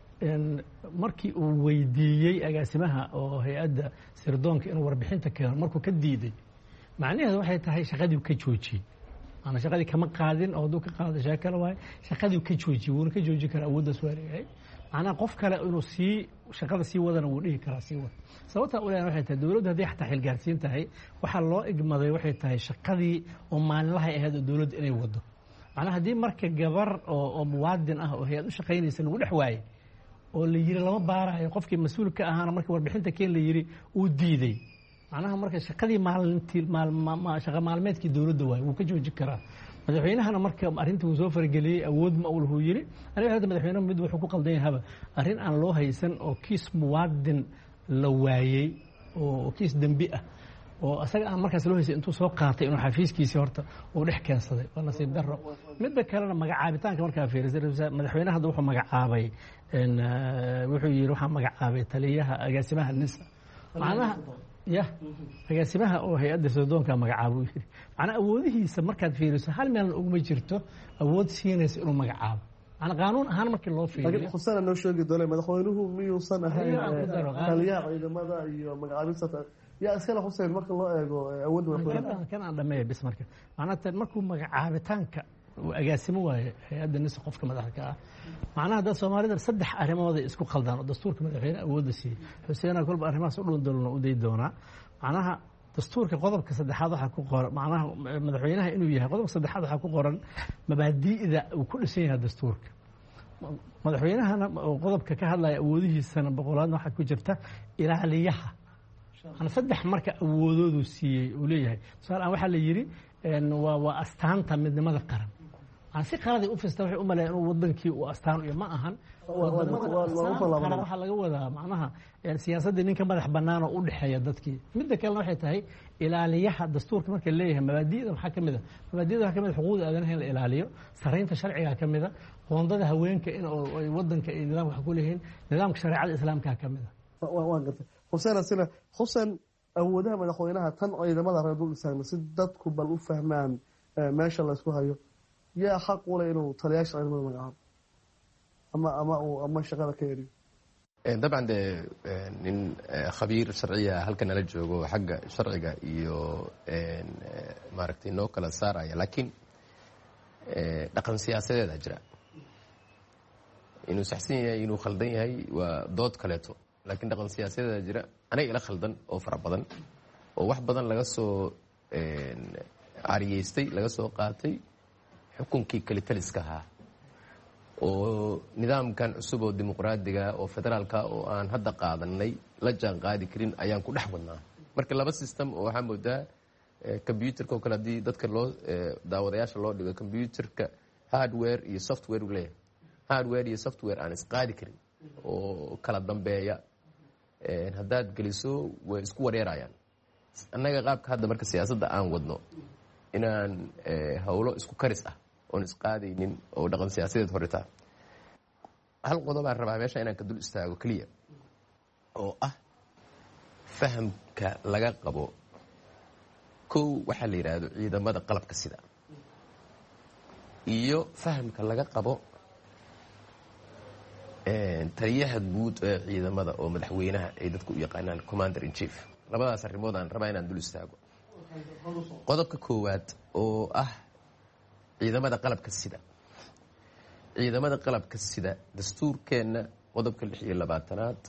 markii uu weydiiyey agaasimaha oo hay-adda sirdoonka inuu warbixinta keeno markuu ka diiday macnaheedu waxay tahay shaqadii ka joojiyey maanaa shaqadii kama qaadin oo hadduu ka qaado shee kale waaye shaqadii ka joojiyey wuuna ka joojin karaa awooddaas waa leeyahay macnaha qof kale inuu shaqada sii wadana wuu dhihi karaa sii wada sababtaa u leeyahay waxay tahay dowladdu haddii xataa xilgaarsiin tahay waxaa loo igmaday waxay tahay shaqadii oo maalinlahay ahayd oo dowladdu inay wado macnaha haddii marka gabar oo muwaadin ah oo hay-ad u shaqaynaysa lagu dhex waayey oo la yidhi lama baarayo qofkii mas-uul ka ahaana markii warbixinta keen la yidhi uu diiday macnaha marka shaqadii shaqa maalmeedkii dowladda waaye wuu ka joojin karaa madaxweynahana marka arrinta uu soo farageliyey awood ma uu lahu yidhi aniga hadda madaxweynaha mid wuxuu ku qaldan yahaba arrin aan loo haysan oo kiis muwaadin la waayey oo kiis dembi ah oo asaga aan markaas loo haysay intuu soo qaatay inuu xafiiskiisii horta uu dhex keensaday waa nasiib darro midda kalena magacaabitaanka markaa fiirisay madaxweynaha hadda wuxuu magacaabay wuxuu yidhi waxaa magacaabay taliyaha agaasimaha nisa macnaha agaasimaha oo hay-adda sirdoonka magacaabo uu yidhi macnaa awoodihiisa markaad fiiriso hal meelna uguma jirto awood siinaysa inuu magacaabo macnaa qaanuun ahaan markii loo fiiriyo xusana noo sheegi doona madaxweynuhu miyuusan ahayn taliyaha ciidamada iyo magacaabista yaa iskale xuseen marka loo eego awoodda madaxweynaha kan aan dhameeya bis marka macnaa markuu magacaabitaanka agaasimo waaye hay-adda nisa qofka madaxda ah macnaha dad soomaalida 3 arrimooday isku qaldaan oo dastuurka madaxweyne awoodda siiyey xuseena kolba arrimahaas u dhun dalno u day doonaa macnaha dastuurka qodobka 3aad waxa ku qoran macnaha madaxweynaha inuu yahay qodobka 3aad waxa ku qoran mabaadi'da uu ku dhisan yahay dastuurka madaxweynahana qodobka ka hadlaya awoodihiisana boqolaadna waxa ku jirta ilaaliyaha ana 3 marka awoodoodu siiyey uu leeyahay tusaale waxa la yiri waa astaanta midnimada qaran si qaladii u fista waxay u maleeyeen inuu wadankii uu astaan iyo ma ahan waxa laga wadaa macnaha siyaasadda ninka madax bannaan oo u dhaxeeya dadkii midda kalena waxay tahay ilaaliyaha dastuurka marka leeyahay mabaadi'da waxa kamid ah xuquuqda aadanaha in la ilaaliyo saraynta sharciga kamid ah qoondada haweenka in ay wadanka iyo nidaamka wax ku leeyihiin nidaamka shariicada islaamka kamid ah waan gartay xuseen awoodaha madaxweynaha tan ciidamada reer dul isaan si dadku bal u fahmaan meesha la isku hayo yaa xaq u leh inuu taliyaasha ciidamada magacaabo ama shaqada ka eriyo dabcan dee nin khabiir sharciya halkan nala joogo xagga sharciga iyo maaragtay noo kala saaraya laakiin dhaqan siyaasadeeda jira inuu saxsan yahay inuu khaldan yahay waa dood kaleeto laakiin dhaqan siyaasadeeda jira anaga ila khaldan oo fara badan oo wax badan laga soo cariyeystay laga soo qaatay xukunkii kalitaliska ahaa oo nidaamkan cusub oo dimuqraadiga oo federaalka oo aan hadda qaadanay la jaan qaadi karin ayaan ku dhex wadnaa marka laba system oo waxaa moodaa combyuterka oo kale haddii dadka loo daawadayaasha loo dhigo combyuterka hardware iyo software uu leeyahay hardware iyo software aan isqaadi karin oo kala dambeeya haddaad geliso way isku wareerayaan annaga qaabka hadda marka siyaasadda aan wadno inaan howlo isku karis ah oon isqaadaynin oo dhaqan siyaasadeed horitaa hal qodobaan rabaa meesha inaan ka dul istaago keliya oo ah fahamka laga qabo kow waxaa la yidhaahdo ciidamada qalabka sida iyo fahamka laga qabo taliyaha guud ee ciidamada oo madaxweynaha ay dadku u yaqaanaan commander in chief labadaas arrimood aan rabaa inaan dul istaago qodobka koowaad oo ah ciidamada qalabka sida ciidamada qalabka sida dastuurkeenna qodobka 26aad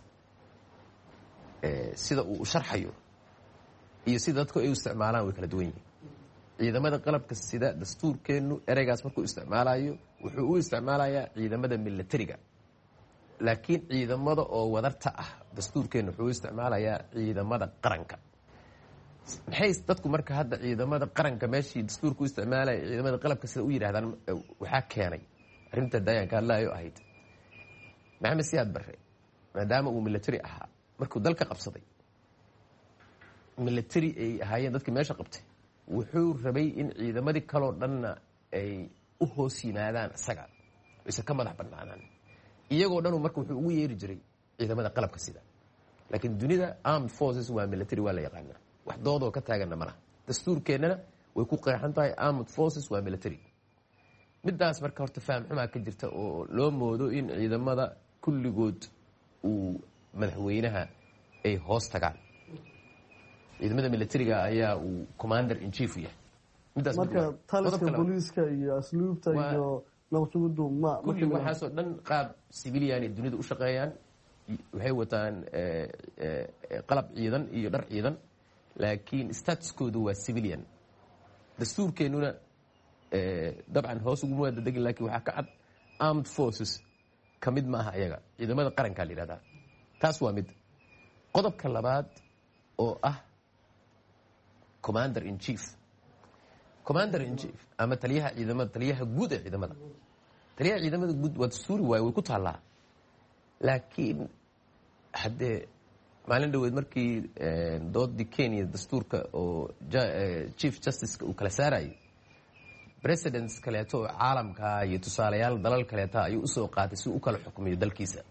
sida uu sharxayo iyo sida dadku ay u isticmaalaan way kala duwan yihiin ciidamada qalabka sida dastuurkeennu ereygaas markuu isticmaalayo wuxuu u isticmaalayaa ciidamada militariga laakiin ciidamada oo wadarta ah dastuurkeennu wuxuu u isticmaalayaa ciidamada qaranka maxay dadku marka hadda ciidamada qaranka meeshii dastuurka u isticmaalaya ciidamada qalabka sida u yidhahdaan waxaa keenay arrinta dayaanka hadlaayo ahayd maxamed siyaad barre maadaama uu military ahaa markuu dalka qabsaday military ay ahaayeen dadkii meesha qabtay wuxuu rabay in ciidamadii kaloo dhanna ay u hoos yimaadaan isaga aysan ka madax bannaanaan iyagoo dhanu marka wuxuu ugu yeeri jiray ciidamada qalabka sida laakiin dunida armed forces waa military waa la yaqaanaa wax doodoo ka taaganna ma laha dastuurkeennana way ku qeexan tahay armed forces waa military middaas marka horta faham xumaa ka jirta oo loo moodo in ciidamada kulligood uu madaxweynaha ay hoos tagaan ciidamada militariga ayaa uu commander in chief yahay marka taliska booliiska iyo asluubta iyo nabadsugudu kulli waxaasoo dhan qaab civilian ay dunida u shaqeeyaan waxay wataan qalab ciidan iyo dhar ciidan laakiin statuskoodu waa civilian dastuurkeennuna dabcan hoos uguma wada degin laakiin waxaa ka cad armed forces ka mid maaha ayaga ciidamada qarankaa la yidhahdaa taas waa mid qodobka labaad oo ah commander in chief commander in chief ama taliyaha ciidamada taliyaha guud ee ciidamada taliyaha ciidamada guud waa dastuuri waaye way ku taallaa laakiin haddee maalin dhaweed markii doodii kenya dastuurka oo chief justiceka uu kala saarayay presidents kaleeto oo caalamka iyo tusaalayaal dalal kaleeta ayuu usoo qaatay si u kala xukmiyo dalkiisa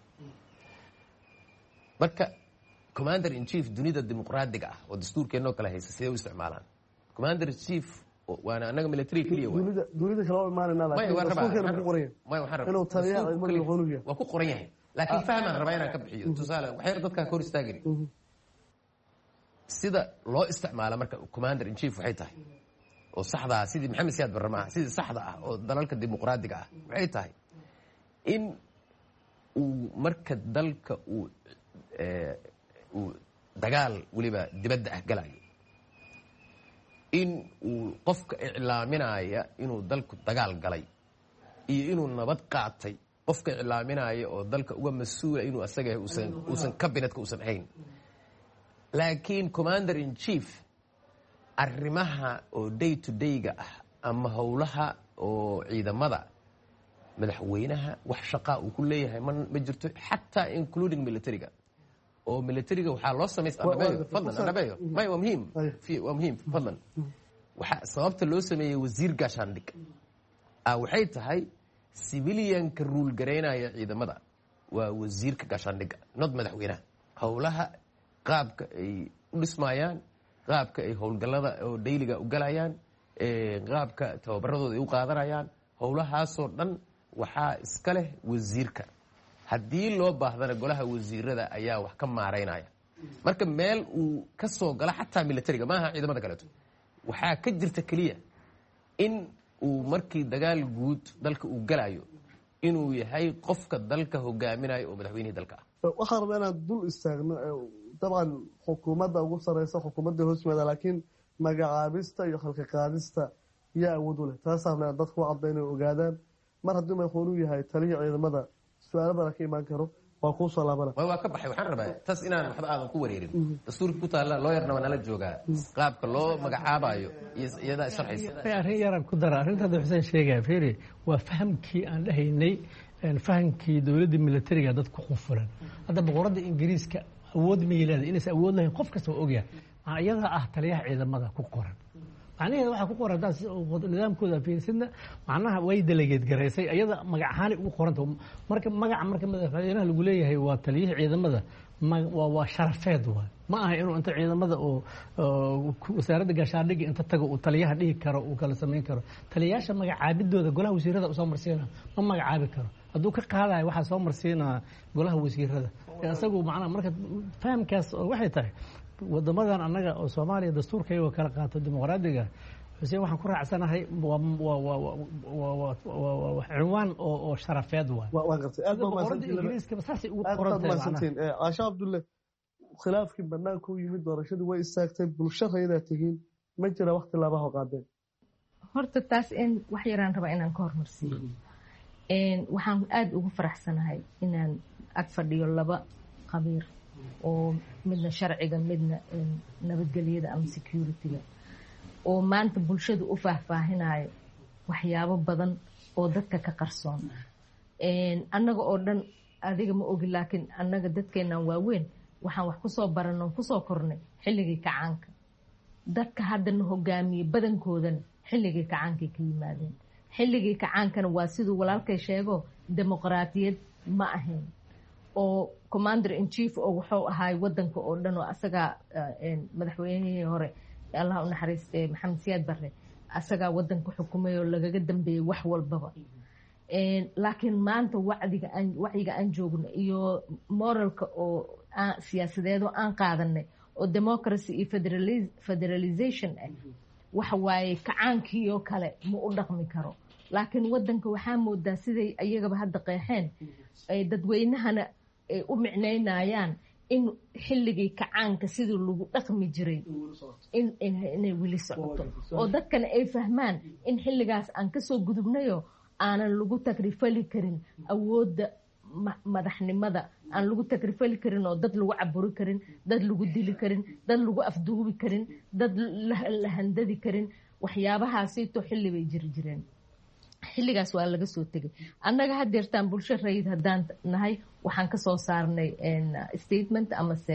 marka commander in chief dunida dimuqraadiga ah oo dastuurkeennoo kale haysa sidee u isticmaalaan commander in chief waana anaga military keliya dunida kale imaanayna waa ku qoran yahay laakiin fahmaan rabaa inaan ka bixiyo tusaale waxyar dadkaa ka hor istaagani sida loo isticmaala marka commander in chief waxay tahay oo saxda ah sidii maxamed siyaad barre maaha sidii saxda ah oo dalalka dimuqraadiga ah waxay tahay in uu marka dalka uu dagaal weliba dibadda ah galayo in uu qofka iclaaminaya inuu dalku dagaal galay iyo inuu nabad qaatay qofka iclaaminaya oo dalka uga mas-uula inuu asaga uusan kabinetka uusan ahayn laakiin commander in chief arrimaha oo day to dayga ah ama howlaha oo ciidamada madaxweynaha wax shaqaa uu ku leeyahay ma jirto xataa including militariga oo militariga waxaa loo samaysadhabeeyo may waa muhiim fadlan waxaa sababta loo sameeyey wasiir gaashaandhig waxay tahay civilianka ruul garaynaya ciidamada waa wasiirka gaashaandhigga nod madaxweynaha howlaha qaabka ay u dhismayaan qaabka ay howlgallada oo dayliga u galayaan qaabka tababaradooda ay u qaadanayaan howlahaasoo dhan waxaa iska leh wasiirka haddii loo baahdana golaha wasiirada ayaa wax ka maaraynaya. marka meel uu ka soo gala xataa militariga maaha ciidamada kaleeto waxaa ka jirta keliya in uu markii dagaal guud dalka uu galayo inuu yahay qofka dalka hogaaminayo oo madaxweynihii dalka ah. waxaan rabaa inaan dul istaagno dabcan xukuumadda ugu sareysa xukuumadda hoosmeeda laakiin magacaabista iyo khalqi qaadista yaa awood u leh taasaan dadku u cadda inay ogaadaan mar haddii madaxweynuhu yahay taliyii ciidamada su-aalo badan ka imaan karo waa kuu soo laabana waa ka baxay waxaan rabaa taas inaan waxba aadan ku wareerin dastuurka ku taalla looyarna waa nala joogaa qaabka loo magacaabayo iyadaa sharxaysa arrin yaraan ku dara arrintaada xuseen sheegaya fiiri waa fahamkii aan dhahaynay fahamkii dowladda militariga dadku qufulan hadda boqoradda ingiriiska awood ma leedahay inaysan awood lahayn qof kasta waa ogyahay iyadaa ah taliyaha ciidamada ku qoran macnaheeda waxaa ku qoran nidaamkooda fiirsidna macnaha way delegeed garaysay iyada magac ahaan ugu qoranta marka madaxweynaha lagu leeyahay waa taliyihii ciidamada waa sharafeed waay ma aha inuu inta ciidamada oo wasaaradda gaashaandhigga inta tago uu taliyaha dhihi karo uu kala samayn karo taliyayaasha magacaabidooda golaha wasiirada usoo marsiina ma magacaabi karo hadduu ka qaadayo waxaa soo marsiinaa golaha wasiirada isagu macnaha marka fahamkaas waxay tahay wadamadan annaga oo Soomaaliya dastuurka iyagoo kala qaato dimuqraadiga xuseen waxaan ku raacsanahay waa cinwaan oo sharafeed waa gartay aad baa mahadsantiin Aasha Abdulle khilaafkii banaanka u yimid doorashadii way istaagtay bulshadayda tegin ma jira waqti laba qaadeen horta taas in wax yaraan rabaa inaan ka hormarsiiyo waxaan aad ugu faraxsanahay inaan ag fadhiyo laba qabiir oo midna sharciga midna nabadgelyada ama security-ga oo maanta bulshadu u faahfaahinayo waxyaabo badan oo dadka ka qarsoon annaga oo dhan adiga ma ogi laakiin annaga dadkeennan waaweyn waxaan wax ku soo baranoo ku soo kornay xilligii kacaanka dadka haddana hogaamiye badankoodan xilligii kacaankay ka yimaadeen xilligii kacaankana waa siduu walaalkay sheego dimuqraadiyad ma ahayn oo commander in chief oo wuxuu ahaay wadanka oo dhan oo asagaa madaxweynihii hore allah u naxariistay maxamed siyaad barre asagaa wadanka xukumay oo lagaga dambeeyey wax walbaba laakiin maanta wacyiga aan joogno iyo moralka oo siyaasadeedoo aan qaadanay oo democracy iyo federalization ah waxa waaye kacaankii oo kale ma u dhaqmi karo laakiin wadanka waxaa moodaa siday iyagaba hadda qeexeen dadweynahana ay u micnaynayaan in xilligii kacaanka sidii lagu dhaqmi jiray inay weli socoto oo dadkana ay fahmaan in xilligaas aan kasoo gudubnayo aanan lagu takrifali karin awoodda madaxnimada aan lagu takrifali karin oo dad lagu caburi karin dad lagu dili karin dad lagu afduubi karin dad la handadi karin waxyaabahaasito xilli bay jiri jireen xilligaas waa laga soo tegay annaga hadeertaan bulsho rayid haddaan nahay waxaan kasoo saarnay statement amase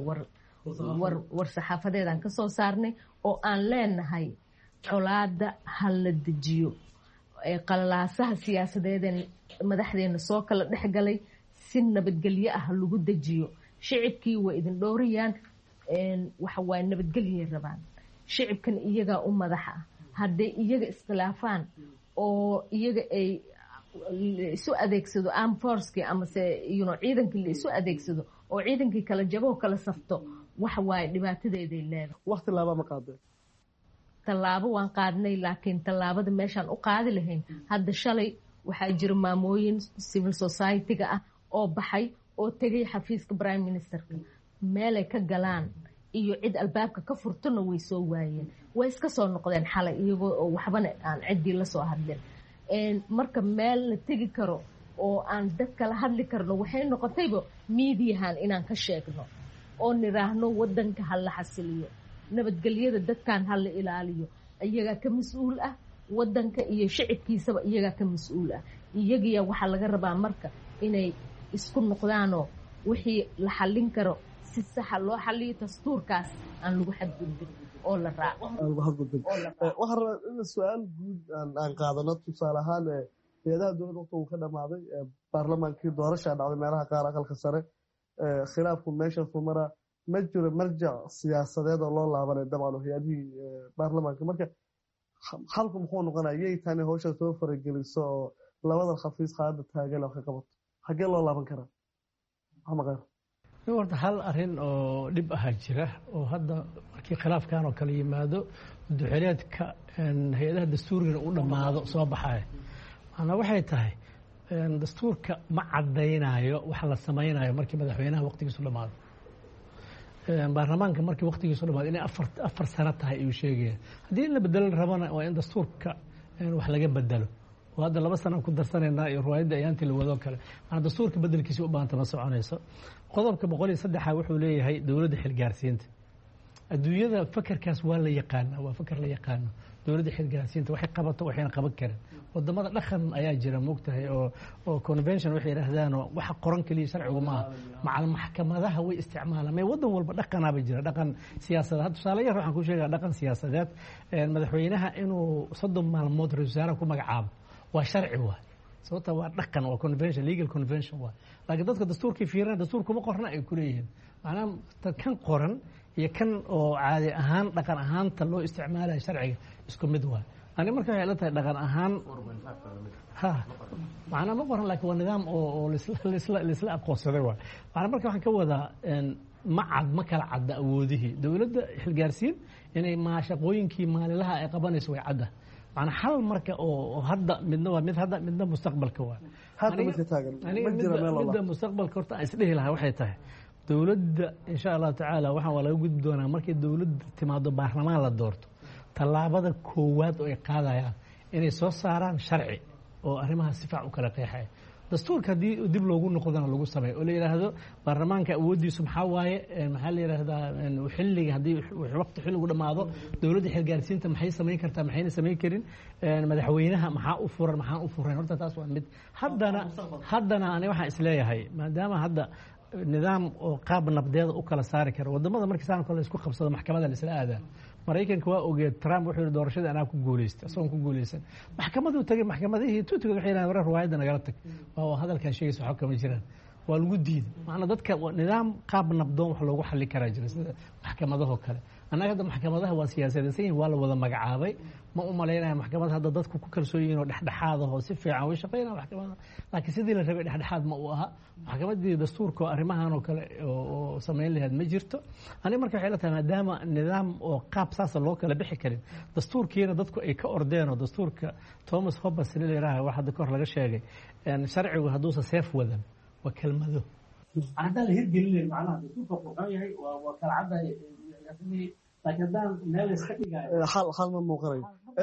war saxaafadeedaan kasoo saarnay oo aan leenahay colaada ha la dejiyo qalalaasaha siyaasadeedeen madaxdeena soo kala dhexgalay si nabadgelyo ah lagu dejiyo shicibkii way idin dhowrayaan waxa waaye nabadgelyay rabaan shicibkan iyagaa u madaxa ah hadday iyaga iskhilaafaan oo iyaga ay isu adeegsado armed force amase ciidankii la isu adeegsado oo ciidankii kala jaboo kala safto waxa waaye dhibaatadeeday leedahay waqti laaba ma qaadeen tallaabo waan qaadnay laakiin tallaabada meeshaan u qaadi lahayn hadda shalay waxaa jira maamooyin civil society-ga ah oo baxay oo tegay xafiiska prime ministerka meelay ka galaan iyo cid albaabka ka furtona way soo waayeen way iska soo noqdeen xalay iyagoo oo waxbana aan ciddii la soo hadlin marka meel la tegi karo oo aan dad kala hadli karno waxay noqotayba miidiyahan inaan ka sheegno oo niraahno wadanka ha la xasiliyo nabadgelyada dadkan ha la ilaaliyo iyagaa ka mas-uul ah wadanka iyo shicibkiisaba iyagaa ka mas-uul ah iyagiya waxaa laga rabaa marka inay isku noqdaanoo wixii la xallin karo si saxa loo xalliyo dastuurkaas aan lagu xadgudbin oo la raaco waxaan rabaa in su-aal guud aan qaadano tusaale ahaan hay-adaha dowladda waqti uu ka dhamaaday baarlamaankii doorashaa dhacday meelaha qaar aqalka sare khilaafku meeshaasuu maraa ma jiro marjac siyaasadeed oo loo laabanay dabcan hay-adihii baarlamaanka marka xalku muxuu noqonaya yay tani hawsha soo farageliso oo labadan xafiis qaada taagan wax ka qabato xaggee loo laaban karaa maxamed khayr horta hal arin oo dhib ahaa jira oo hadda markii khilaafkan oo kale yimaado duxeleedka hay-adaha dastuurigana u dhammaado soo baxaya macnaa waxay tahay dastuurka ma cadaynayo waxa la samaynayo markii madaxweynaha waqtigiisu dhammaado baarlamaanka markii waqtigiisu dhammaado inay afar sano tahay ayuu sheegaya haddii in la bedelan rabana waa in dastuurka wax laga bedelo oo hadda 2 sano ku darsanaynaa iyo riwaayadda ayaantii la wadoo kale macnaa dastuurka bedelkiisa u baahanta ma soconayso qodobka 103 wuxuu leeyahay dowladda xilgaarsiinta adduunyada fakarkaas waa la yaqaana waa fakar la yaqaano dowladda xilgaarsiinta waxay qabato waxayna qaban karin wadamada dhaqan ayaa jira moogtahay oo convention waxay yiraahdaan waxa qoran kaliya sharcigu ma macal maxkamadaha way isticmaalaan may wadan walba dhaqanaaba jira dhaqan siyaasadeed tusaale yar waxaan ku sheegaa dhaqan siyaasadeed madaxweynaha inuu 30 maalmood ra'iisul wasaare ku magacaabo waa sharci waa sababta waa dhaqan waa convention legal convention waa laakiin dadka dastuurkii fiirana dastuurku ma qorna ay ku leeyihiin macnaha kan qoran iyo kan oo caadi ahaan dhaqan ahaanta loo isticmaalayo sharciga isku mid waa ani marka waxay la tahay dhaqan ahaan macnaa ma qoran laakiin waa nidaam oo laisla aqoonsaday waa macnaa marka waxaan ka wadaa ma kala cadda awoodihii dowladda xilgaarsiin inay shaqooyinkii maalinlaha ay qabanayso way cadda macnaa hal marka oo hadda midna waa mid hadda midna mustaqbalka waa midda mustaqbalka horta aan isdhihi lahaa waxay tahay dowladda insha allahu tacaala waxaan waa laga gudbi doonaa markay dowladda timaado baarlamaan la doorto tallaabada koowaad oo ay qaadayaan inay soo saaraan sharci oo arrimaha si fiican u kala qeexaya dastuurka haddii dib loogu noqdana lagu sameeyo oo la yidhaahdo baarlamaanka awooddiisu maxaa waaye maxaa la yidhaahdaa xilliga haddii waqti xilligu dhammaado dowladda xilgaarsiinta maxay samayn kartaa maxayna samayn karin madaxweynaha maxaa u furan maxaan u furayn horta taas waa mid haddana ani waxaan isleeyahay maadaama hadda nidaam oo qaab nabdeeda u kala saari kara wadamada markii saan kale isku qabsado maxkamada la isla aadaa maraykanka waa ogeed Trump wuxuu yiri doorashada anaa ku guuleystay asoon ku guuleysan maxkamadu tagay maxkamadihii tuutiga waxay yiraahdeen warar riwaayadda nagala tag waa hadalkan sheegayso waxa kama jiraan waa lagu diiday macna dadka nidaam qaab nabdoon wax loogu xalli karaa jira sida maxkamadaha kale anaga hadda maxkamadaha waa siyaasadaysan waa la wada magacaabay ma u maleynaya maxkamadaha hadda dadku ku kalsoon yihiin oo dhexdhexaad ah oo si fiican way shaqeynayaan maxkamadaha laakiin sidii la rabay dhexdhexaad ma u aha maxkamadii dastuurka arrimahan oo kale oo sameyn lahayd ma jirto ani marka waxay la tahay maadaama nidaam oo qaab saas loo kala bixi karin dastuurkiina dadku ay ka ordeen oo dastuurka Thomas Hobbes leeyahay waxa hadda kor laga sheegay sharcigu haduusa seef wadan waa kelmado hadda la hirgelin macnaha dastuurka wuxuu yahay waa kala caday laakiin daan meel iska dhigayo hal ma muuqanayo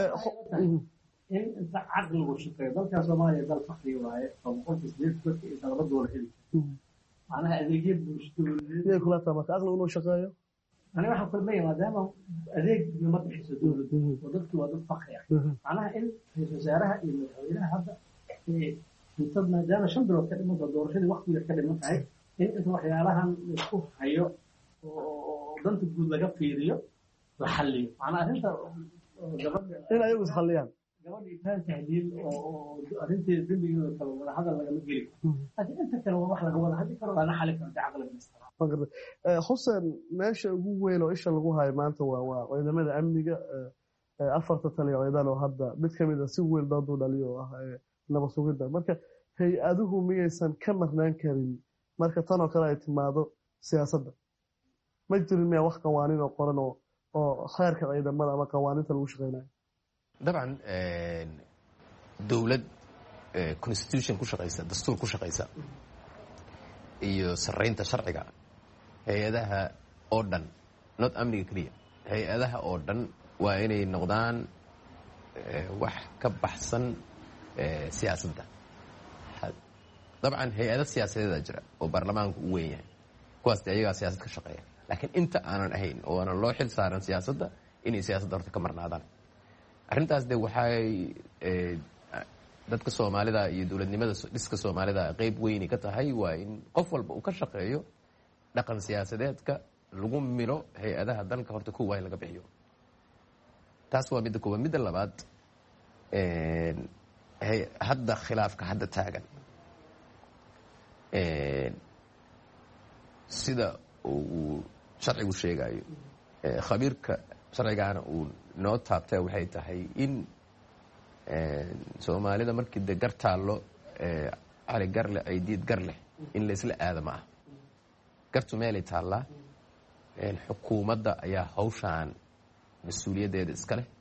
in inta caqligu shaqeeyo dalka Soomaaliya dal faqri waaye oo qofkii dadka inta la door heli macnaha adeegyada bulshada kula taabta aqligu inuu shaqeeyo ani waxa kulmay maadaama adeeg ma bixiso dawladdu oo dadku waa dad faqri ah macnaha in ra'iisul wasaaraha iyo madaxweynaha hadda inta maadaama 5 bilood ka dhiman doorashadii waqtiga ka dhiman tahay in inta waxyaalahan isku hayo oo danta guud laga fiiriyo la xalliyo macnaha arrinta gabadha in ayagu isxalliyaan gabadhii taan tahdiid oo arrinteeda dambigeeda kale wada hadal lagama geli laakiin inta kale waa wax laga wada hadli karo lana xalli karo caqliga Hussein meesha ugu weyn oo isha lagu hayo maanta waa ciidamada amniga afarta taliya ciidan oo hadda mid kamid ah si weyn dood u dhaliyo ah nabad sugidda marka hay-aduhu miyaysan ka marnaan karin marka tan oo kale ay timaado siyaasadda ma jirin miyaa wax qawaaniin oo qoran oo xeerka ciidamada ama qawaaniinta lagu shaqeynayo dabcan dowlad constitution ku shaqeysa dastuur ku shaqeysa iyo sareynta sharciga hay-adaha oo dhan not amniga kaliya hay-adaha oo dhan waa inay noqdaan wax ka baxsan siyaasadda dabcan hay-ada siyaasadeeda jira oo baarlamaanku u weyn yahay kuwaas de ayagaa siyaasad ka shaqeeya laakiin inta aanan ahayn oo aanan loo xil saaran siyaasadda inay siyaasadda horta ka marnaadaan arrintaas de waxay dadka Soomaalida iyo dawladnimada dhiska Soomaalida qayb weyn ka tahay waa in qof walba uu ka shaqeeyo dhaqan siyaasadeedka lagu miro hay-adaha dalka horta kuwa laga bixiyo taas waa mid kooban mid labaad hadda khilaafka hadda taagan sida uu sharcigu sheegayo khabiirka sharcigaana uu noo taabtay waxay tahay in Soomaalida markii de gartaalo cali garleh aydiid garleh in laysla aada ma ah gartu meelay taallaa xukuumadda ayaa hawshaan mas-uuliyaddeeda iska leh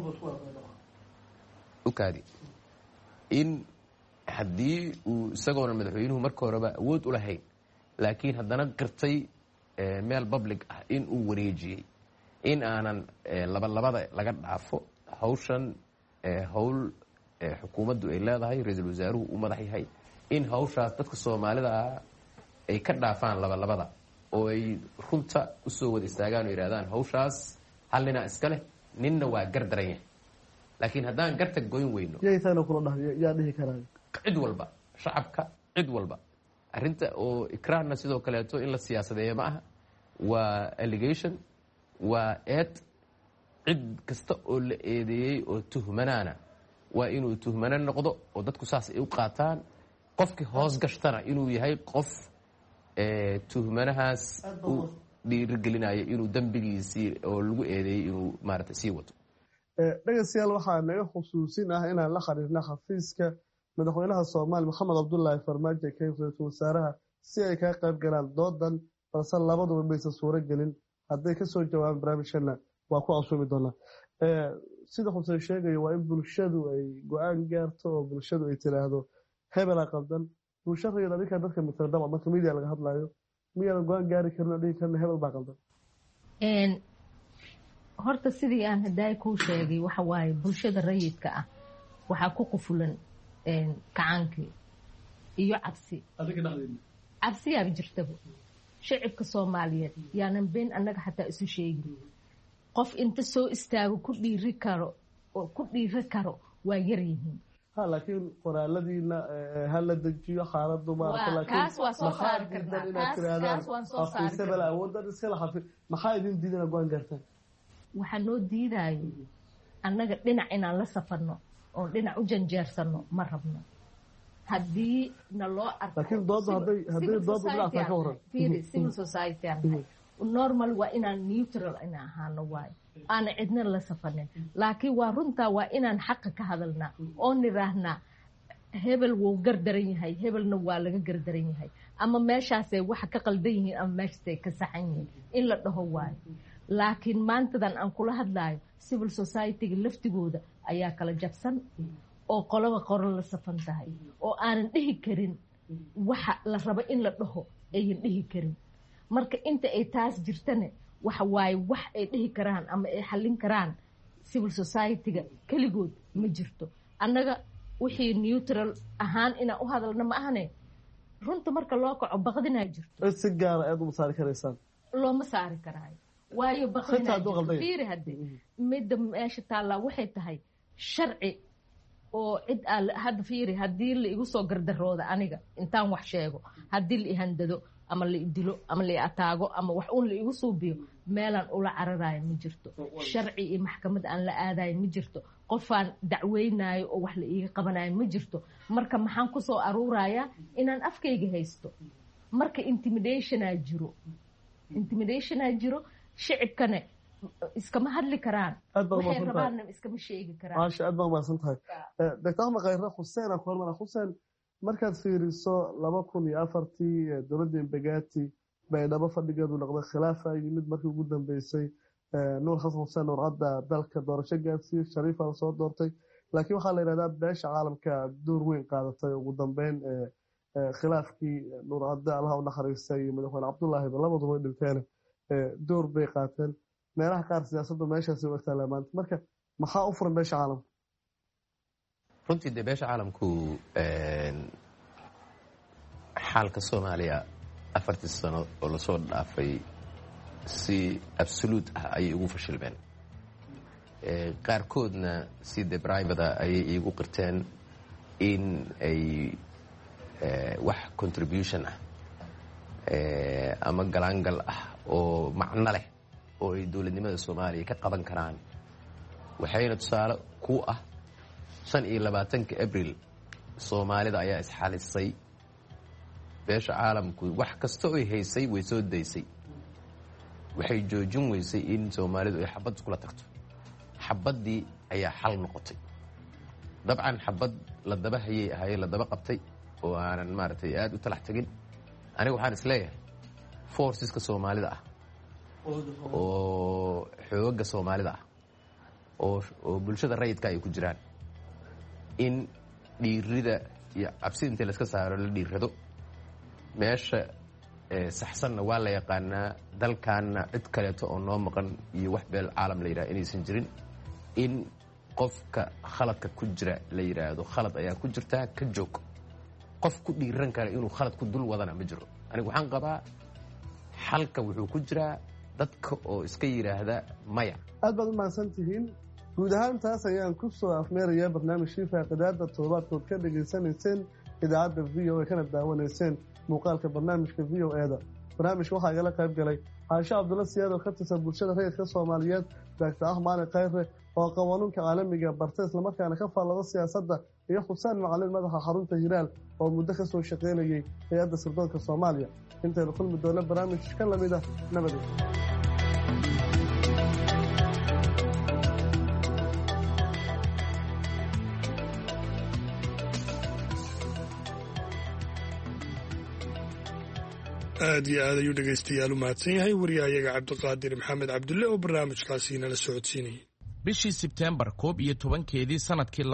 ukaadi in haddii uu isagoona madaxweynuhu marka horeba awood u lahayn laakiin haddana qirtay meel public ah in uu wareejiyey in aanan labalabada laga dhaafo hawshan hawl xukuumaddu ay leedahay ra-iisul wasaaruhu u madax yahay in hawshaas dadka soomaalida ah ay ka dhaafaan labalabada oo ay runta usoo wada istaagaan oo yidhahdaan hawshaas hal ninaa iska leh ninna waa gar daran yahay laakiin haddaan garta goyn weyno yaa dhihi karaa cid walba shacabka cid walba arrinta oo ikraarna sidoo kaleeto in la siyaasadeeyo ma aha waa allegation waa eed cid kasta oo la eedeeyey oo tuhmanaana waa inuu tuhmano noqdo oo dadku saas ay u qaataan qofkii hoos gashtana inuu yahay qof tuhmanahaas u dhiirigelinayo inuu dembigiisii oo lagu eedeeyey inuu maarata sii wato dhegeystayaal waxaa naga xusuusin ah inaan la xiriirna xafiiska madaxweynaha soomaaliya maxamed cabdulaahi farmaajo ee ra-iisul wasaaraha si ay kaga qayb galaan doodan balse labaduba maysan suuro gelin hadday kasoo jawaabaan barnaamijkana waa ku casuumi doonaa sida xuseen sheegayo waa in bulshadu ay go-aan gaarto oo bulshadu ay tiraahdo hebela qaldan bulshada iyo adinka dadka mitrdaba marka media laga hadlayo miyaadan go-aan gaari karin oo dhihi karna hebel baa qaldan horta sidii aan hadaay kuu sheegay waxa waaye bulshada rayidka ah waxaa ku qufulan kacaankii iyo cabsi cabsiyaaba jirtaba shacibka soomaaliyeed yaanan been annaga xataa isu sheegin qof inta soo istaago ku dhiiri karo waa yar yihiin laakiin qoraaladiina hala dejiyo xaaladu kaas waa soo saari karnaa maxaa idin diidana go-aan gaartaan waxaa noo diidayo annaga dhinac inaan la safarno oon dhinac u janjeersano ma rabno haddii na loo arcivil society normal waa inaan neutral ina ahaano waayo aana cidna la safarnin laakiin waa runtaa waa inaan xaqa ka hadalnaa oo nidhaahnaa hebel wuu gardaran yahay hebelna waa laga gardaran yahay ama meeshaasay waxa ka qaldan yihiin ama meeshaasay ka saxan yihiin in la dhaho waayo laakiin maantadan aan kula hadlaayo civil society-ga laftigooda ayaa kala jabsan oo qoloba qoro la safan tahay oo aanan dhihi karin waxa la rabo in la dhaho ayan dhihi karin marka inta ay taas jirtane waxa waaye wax ay dhihi karaan ama ay xallin karaan civil society-ga keligood ma jirto annaga wixii neutral ahaan inaan u hadalna ma ahane runta marka loo kaco baqdinaa jirto si gaara aad uma saari karaysaan looma saari karaayo waayo baqdinaafiiri hadde midda meesha taallaa waxay tahay sharci oo cid hadda fiiri haddii la igu soo gardarooda aniga intaan wax sheego haddii la ihandado ama la idilo ama la ataago ama wax uun la igu suubiyo meelaan ula cararayo ma jirto sharci iyo maxkamad aan la aadayo ma jirto qofaan dacweynayo oo wax la iiga qabanayo ma jirto marka maxaan ku soo aruurayaa inaan afkayga haysto marka intimidationaa jiro shicibkane iskama hadli karaan waxay rabaanna iskama sheegi karaan maasha aad baa umahadsan tahay doctor axmed khayre xuseen aan ku hormara xuseen markaad fiiriso 2004 dowladda embegati baydhabo fadhigeedu noqday khilaafa yimid markii ugu dambeysay nuur xasan xuseen nuur cadda dalka doorasho gaarsiiyey shariifa la soo doortay laakiin waxaa la yidhahdaa beesha caalamka door weyn qaadatay ugu dambeyn khilaafkii nuur cadda allaha u naxariistay iyo madaxweyne cabdullaahi labaduba way dhinteen door bay qaateen meelaha qaar siyaasadda meeshaasi u egtaa maanta marka maxaa u furan beesha caalamka runtii dee beesha caalamku xaalka soomaaliya 40 sano oo lasoo dhaafay si absolute ah ayay ugu fashilmeen qaarkoodna si de private ayay iigu qirteen in ay wax contribution ah ama galaangal ah oo macno leh oo ay dowladnimada soomaaliya ka qaban karaan waxayna tusaale ku ah 25 abril soomaalida ayaa isxalisay beesha caalamku wax kasta oo ay haysay way soo daysay waxay joojin weysay in soomaalidu ay xabad kula tagto xabaddii ayaa xal noqotay dabcan xabad la daba hayay ahayd la daba qabtay oo aanan maaragtay aad u talax tegin aniga waxaan isleeyahay forceska soomaalida ah oo xooga soomaalida ah oo bulshada rayidka ay ku jiraan in dhiirida iyo cabsida inta la iska saaro la dhiirado meesha saxsanna waa la yaqaanaa dalkaanna cid kaleeto oo noo maqan iyo wax beel caalam la yidhaha inaysan jirin in qofka khaladka ku jira la yidhaahdo khalad ayaa ku jirtaa ka joog qof ku dhiiran kara inuu khalad ku dul wadana ma jiro anigu waxaan qabaa xalka wuxuu ku jiraa dadka oo iska yidhaahda maya aad baad u mahadsan tihiin guud ahaan taas ayaan ku soo afmeerayaa barnaamijkii faaqidaada toddobaadkood ka dhegaysanayseen idaacadda v o a kana daawanayseen muuqaalka barnaamijka v o e-da barnaamijka waxaa igala qayb galay caasho cabdulla siyaad oo ka tirsan bulshada rayidka soomaaliyeed daagta ahmaane khayre oo qawanuunka caalamiga barta islamarkaana ka faallado siyaasadda iyo xuseen macalin madaxa xarunta hilaal oo muddo ka soo shaqaynayay hay-adda sirdoonka soomaaliya intaynu kulmi doona barnaamij ka lamid ah nabadee aad iyo aad ayuu dhegaystayaal u mahadsan yahay wariyahayaga cabdiqaadir maxamed cabdulle oo barnaamijkaasi nala socodsiinayay bishii sebteembar 11 sanadkii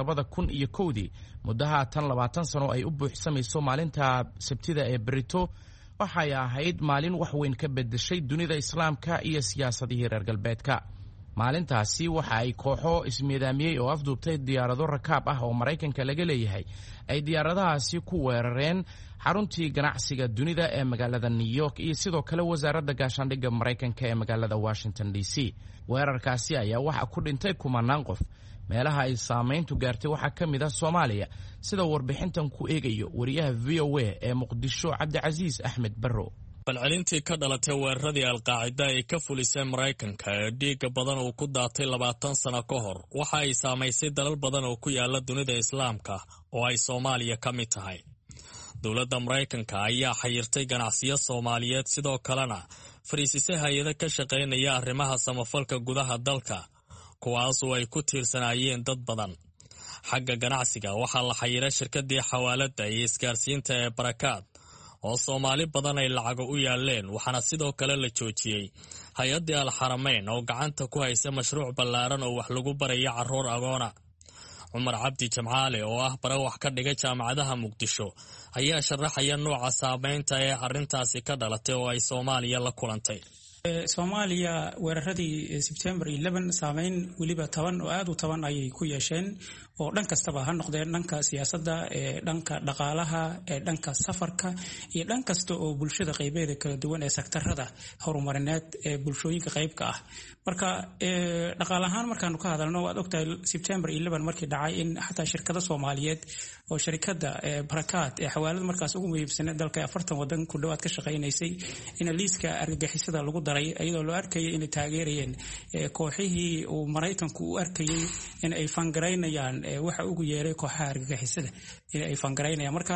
2001 muddo haatan 20 sano ay u buuxsamayso maalinta sabtida ee berito waxay ahayd maalin wax weyn ka bedeshay dunida islaamka iyo siyaasadihii reer galbeedka maalintaasi waxa ay kooxo ismiidaamiyey oo afduubtay diyaarado rakaab ah oo Maraykanka laga leeyahay ay diyaaradahaasi ku weerareen xaruntii ganacsiga dunida ee magaalada New York iyo sidoo kale wasaaradda gaashaandhigga Maraykanka ee magaalada Washington DC weerarkaasi ayaa waxa ku dhintay kumanaan qof meelaha ay saameyntu gaartay waxa ka mid ah Soomaaliya sida warbixintan ku eegayo wariyaha VOA ee Muqdisho Cabdicasiis Axmed Barro balcelintii ka dhalatay weeraradii alqaacida ay ka fulisay Maraykanka ee dhiiga badan uu ku daatay 20 sano ka hor waxa ay saamaysay dalal badan oo ku yaala dunida islaamka oo ay Soomaaliya ka mid tahay dowladda Maraykanka ayaa xayirtay ganacsiyo Soomaaliyeed sidoo kalena fariisisay hay'ado ka shaqeynaya arrimaha samafalka gudaha dalka kuwaas oo ay ku tiirsanayeen dad badan xagga ganacsiga waxaa la xayiray shirkadii xawaalada iyo isgaarsiinta ee Barakaad oo Soomaali badan ay lacag u yaaleen waxaana sidoo kale la joojiyay hay'adii Al-Xarameyn oo gacanta ku haysa mashruuc ballaaran oo wax lagu barayo carruur agoona Umar Cabdi Jamcaale oo ah bara wax ka dhigay jaamacadaha Muqdisho ayaa sharaxaya nooca saameynta ee arrintaasi ka dhalatay oo ay Soomaaliya la kulantay Soomaaliya weeraradii September 11 saameyn waliba 10 oo aad u 10 ayay ku yeesheen oo dhan kastaba ha noqdeen dhanka siyaasadda ee dhanka dhaqaalaha ee dhanka safarka iyo dhan kasta oo bulshada qaybeeda kala duwan ee sektarada horumarineed ee bulshooyinka qaybka ah marka dhaqaalahaan markaanu ka hadalno waad ogtahay September 11 markii dhacay in xataa shirkado Soomaaliyeed oo shirkadda Barakaad ee xawaalad markaas ugu muhiimsan dalka 40 wadan ku dhawaad ka shaqeynaysay in liiska argagixisada lagu daray iyadoo loo arkayay in taageerayeen kooxihii uu Maraykanku u arkayay in ay fangareynayaan waxa ugu yeeray kooxaha argagixisada in ay fangareynayaan marka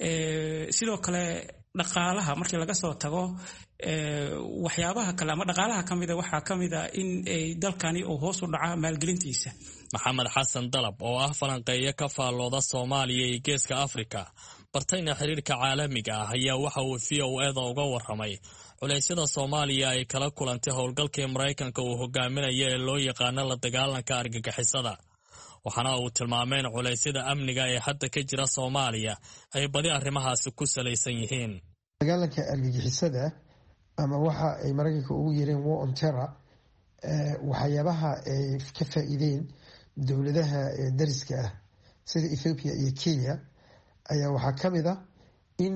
sidoo kale dhaqaalaha markii laga soo tago waxyaabaha kale ama dhaqaalaha kamida waxa kamida in dalkani uu hoos u dhaca maalgelintiisa Maxamed Xasan Dalab oo ah falanqeeyo ka faallooda Soomaaliya iyo Geeska Afrika bartayna xiriirka caalamiga ah ayaa waxa uu VOA-da uga warramay culaysyada Soomaaliya ay kala kulantay howlgalkii Maraykanka uu hogaaminayo ee loo yaqaan la dagaalanka argagixisada waxaana uu tilmaamay in culeysyada amniga ee hadda ka jira Soomaaliya ay badi arrimahaasi ku salaysan yihiin dagaalanka argagixisada ama waxa ay Maraykanka ugu yeereen war on terror waxyaabaha ay ka faa'iideen dowladaha dariska ah sida Ethiopia iyo Kenya ayaa waxa kamid ah in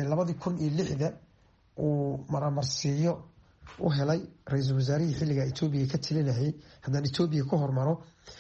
2006 uu maramarsiyo u helay ra'iisul wasaarihii xilliga Ethiopia ka tilinayay haddana Ethiopia ku hormaro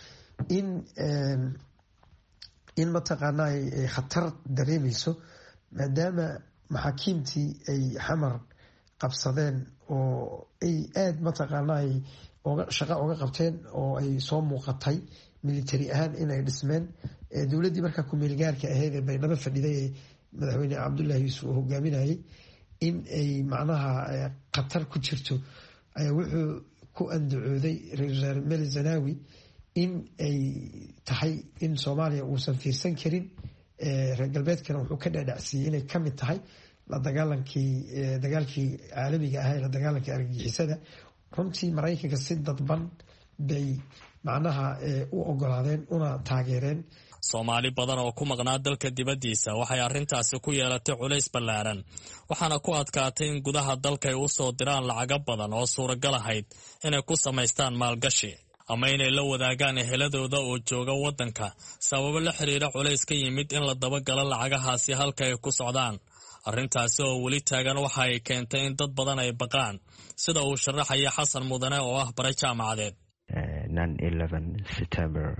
in mataqaanaa ay khatar dareemayso maadaama maxaakiimtii ay xamar qabsadeen oo ay aad mataqaanaa ay shaqo uga qabteen oo ay soo muuqatay military ahaan inay dhismeen dowladdii markaa ku-meelgaarka ahayd ee baydhabo fadhiday ee madaxweyne cabdullaahi yuusuf uu hogaaminayay in ay macnaha khatar ku jirto ayaa wuxuu ku andacooday ra-iisul wasaare Mele Zanaawi in ay tahay in Soomaaliya uusan fiirsan karin reer galbeedkana wuxuu ka dhaadhacsiiyey inay ka mid tahay dagaalkii caalamiga ahaa ee la dagaalanka argagixisada. runtii maraykanka si dadban bay macnaha u ogolaadeen una taageereen. Soomaali badan oo ku maqnaa dalka dibaddiisa waxay arrintaasi ku yeelatay culays ballaaran waxaana ku adkaatay in gudaha dalka ay u soo diraan lacago badan oo suuragal ahayd inay ku samaystaan maalgashi ama inay la wadaagaan eheladooda oo jooga waddanka sababo la xiriira culays ka yimid in la dabagalo lacagahaasi halka ay ku socdaan. arrintaasi oo weli taagan waxa ay keentay in dad badan ay baqaan sida uu sharaxaya Xasan Mudane oo ah bare jaamacadeed. 9/11 September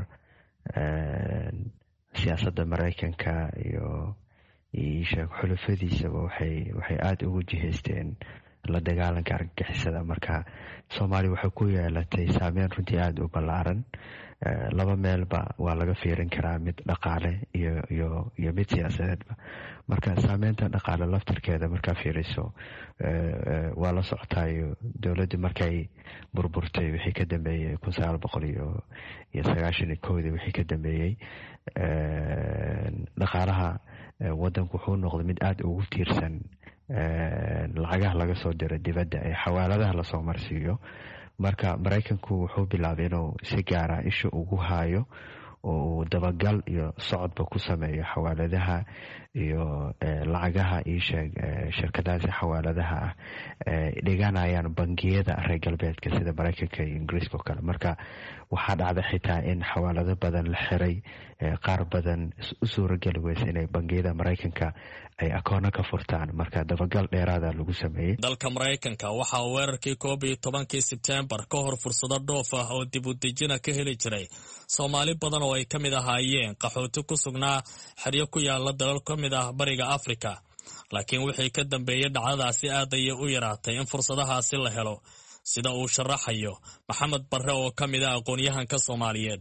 siyaasadda Maraykanka iyo xulafadiisaba waxay aad ugu jihaysteen la dagaalanka argagixisada. marka Soomaaliya waxay ku yeelatay saameyn runtii aad u ballaaran. laba meelba waa laga fiirin karaa, mid dhaqaale iyo mid siyaasadeedba. marka saameynta dhaqaale laftarkeeda markaa fiiriso waa la socotaayo dowladda markay burburtay wixii ka dambeeyey 1991 wixii ka dambeeyey dhaqaalaha waddanku wuxuu noqday mid aad ugu tiirsan lacagaha laga soo diro dibadda ee xawaaladaha lasoo marsiiyo. marka Maraykanku wuxuu bilaabay inuu si gaara isha ugu hayo oo uu dabagal iyo socodba ku sameeyo xawaaladaha iyo lacagaha shirkadaha xawaaladaha dhiganayaan bangiyada reer galbeedka sida Maraykanka iyo Ingiriiska oo kale. marka waxaa dhacday xitaa in xawaalado badan la xiray, qaar badan u suuragali weysa inay bangiyada Maraykanka ay akoona ka furtaan. marka dabagal dheeraada lagu sameeyey. dalka Maraykanka waxa uu weerarkii 11 September ka hor fursado dhoof ah oo dib u dejina ka heli jiray Soomaali badan oo ay ka mid ahaayeen qaxooti ku sugnaa xeryo ku yaala dalal ka mid ah bariga Afrika. laakiin wixii ka dambeeyay dhacdadaasi aad ayay u yaraatay in fursadahaasi la helo sida uu sharaxayo Maxamed Barre oo ka mid ah aqoon-yahanka Soomaaliyeed.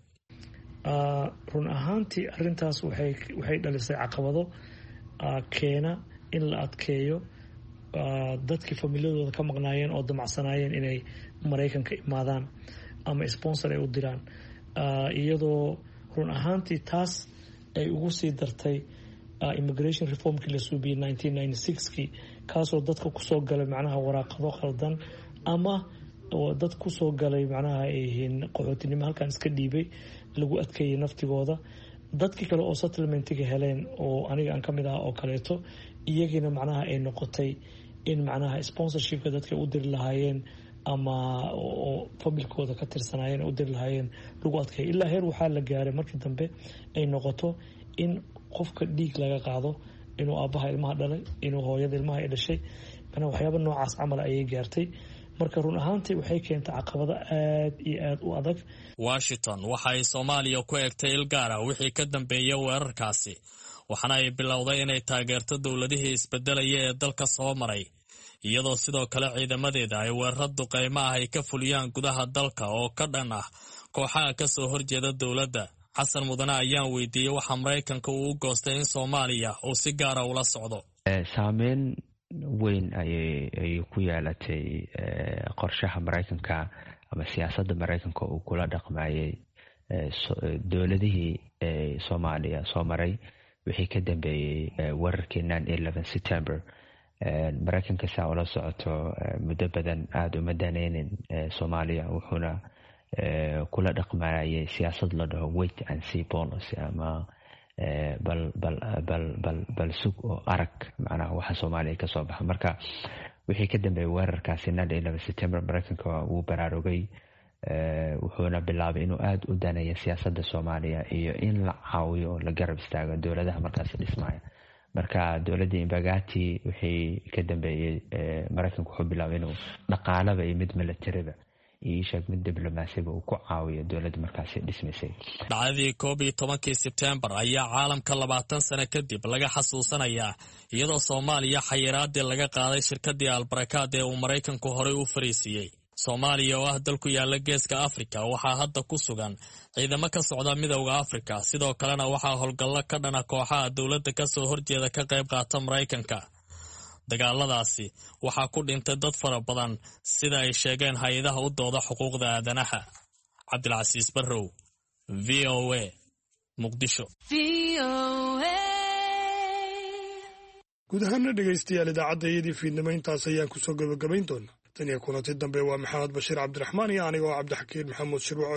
run ahaantii arrintaas waxay dhalisay caqabado keena in la adkeeyo dadkii familiyadooda ka maqnaayeen oo damacsanaayeen inay Maraykanka imaadaan ama sponsor ay u diraan, iyadoo run ahaantii taas ay ugu sii dartay immigration reformkii la suubiyey 1996kii kaasoo dadka kusoo galay macnaha waraaqado khaldan ama dad kusoo galay macnaha ay yihiin qaxootinimo halkan iska dhiibay lagu adkeeyay naftigooda. dadkii kale oo settlementiga heleen oo aniga aan ka mid ah oo kaleeto iyagiina macnaha ay noqotay in macnaha sponsorshipka dadka u diri lahaayeen ama oo familkooda ka tirsanaayeen u diri lahaayeen lagu adkeeyay. ilaa heer waxaa la gaaray markii dambe ay noqoto in qofka dhiig laga qaado inuu aabbaha ilmaha dhalay, inuu hooyada ilmaha ay dhashay, macnaha waxyaaba noocaas camal ayay gaartay. marka run ahaantii waxay keentay caqabado aad iyo aad u adag. Washington waxa ay Soomaaliya ku eegtay il gaar ah wixii ka dambeeyay weerarkaasi, waxaana ay bilowday inay taageerto dowladihii isbedelaya ee dalka soo maray, iyadoo sidoo kale ciidamadeeda ay weerar duqeymo ah ay ka fuliyaan gudaha dalka oo ka dhan ah kooxaha ka soo horjeeda dowladda. Xasan Mudane ayaan weydiiyey waxa Maraykanka uu u goostay in Soomaaliya uu si gaar ah ula socdo. saameyn weyn ayay ku yeelatay qorshaha Maraykanka ama siyaasadda Maraykanka uu kula dhaqmayay dowladihii Soomaaliya soo maray wixii ka dambeeyay weerarkii 9/11 September. Maraykanka saa ula socoto muddo badan aad uma daneynin Soomaaliya, wuxuuna kula dhaqmayay siyaasad la dhaho wait and see policy ama bal sug oo arag macnaha waxa Soomaaliya ka soo baxa. marka wixii ka dambeeyay weerarkaasi 9/11 September Maraykanka wuu baraarugay, wuxuuna bilaabay inuu aad u daneeyo siyaasadda Soomaaliya iyo in la caawiyo oo la garab istaago dowladaha markaas dhismaya. marka dowladda Imbagati wixii ka dambeeyay Maraykanku wuxuu bilaabay inuu dhaqaalaba iyo mid militariba mid diblomaasiba uu ku caawiyo dowladda markaasi dhismaysay. dhacdadii 11 September ayaa caalamka 20 sano kadib laga xasuusanayaa, iyadoo Soomaaliya xayiraadii laga qaaday shirkadii Albarakaad ee uu Maraykanku horey u fariisiyey. Soomaaliya oo ah dal ku yaala geeska Afrika waxaa hadda ku sugan ciidamo ka socda Midowga Afrika, sidoo kalena waxaa howlgallo ka dhana kooxaha dowladda ka soo horjeeda ka qayb qaata Maraykanka. dagaaladaasi waxaa ku dhintay dad fara badan sida ay sheegeen hay'adaha u dooda xuquuqda aadanaha. Cabdilcasiis Barrow, VOA, Muqdisho. guud ahaana dhegaystayaal idaacadda iyadii fiidnimo intaas ayaan kusoo gabagabayn doonaa tan iyo kulanti dambe waa maxamed bashiir cabdiraxmaan iyo anigoo cabdixakiin maxamuud shirwac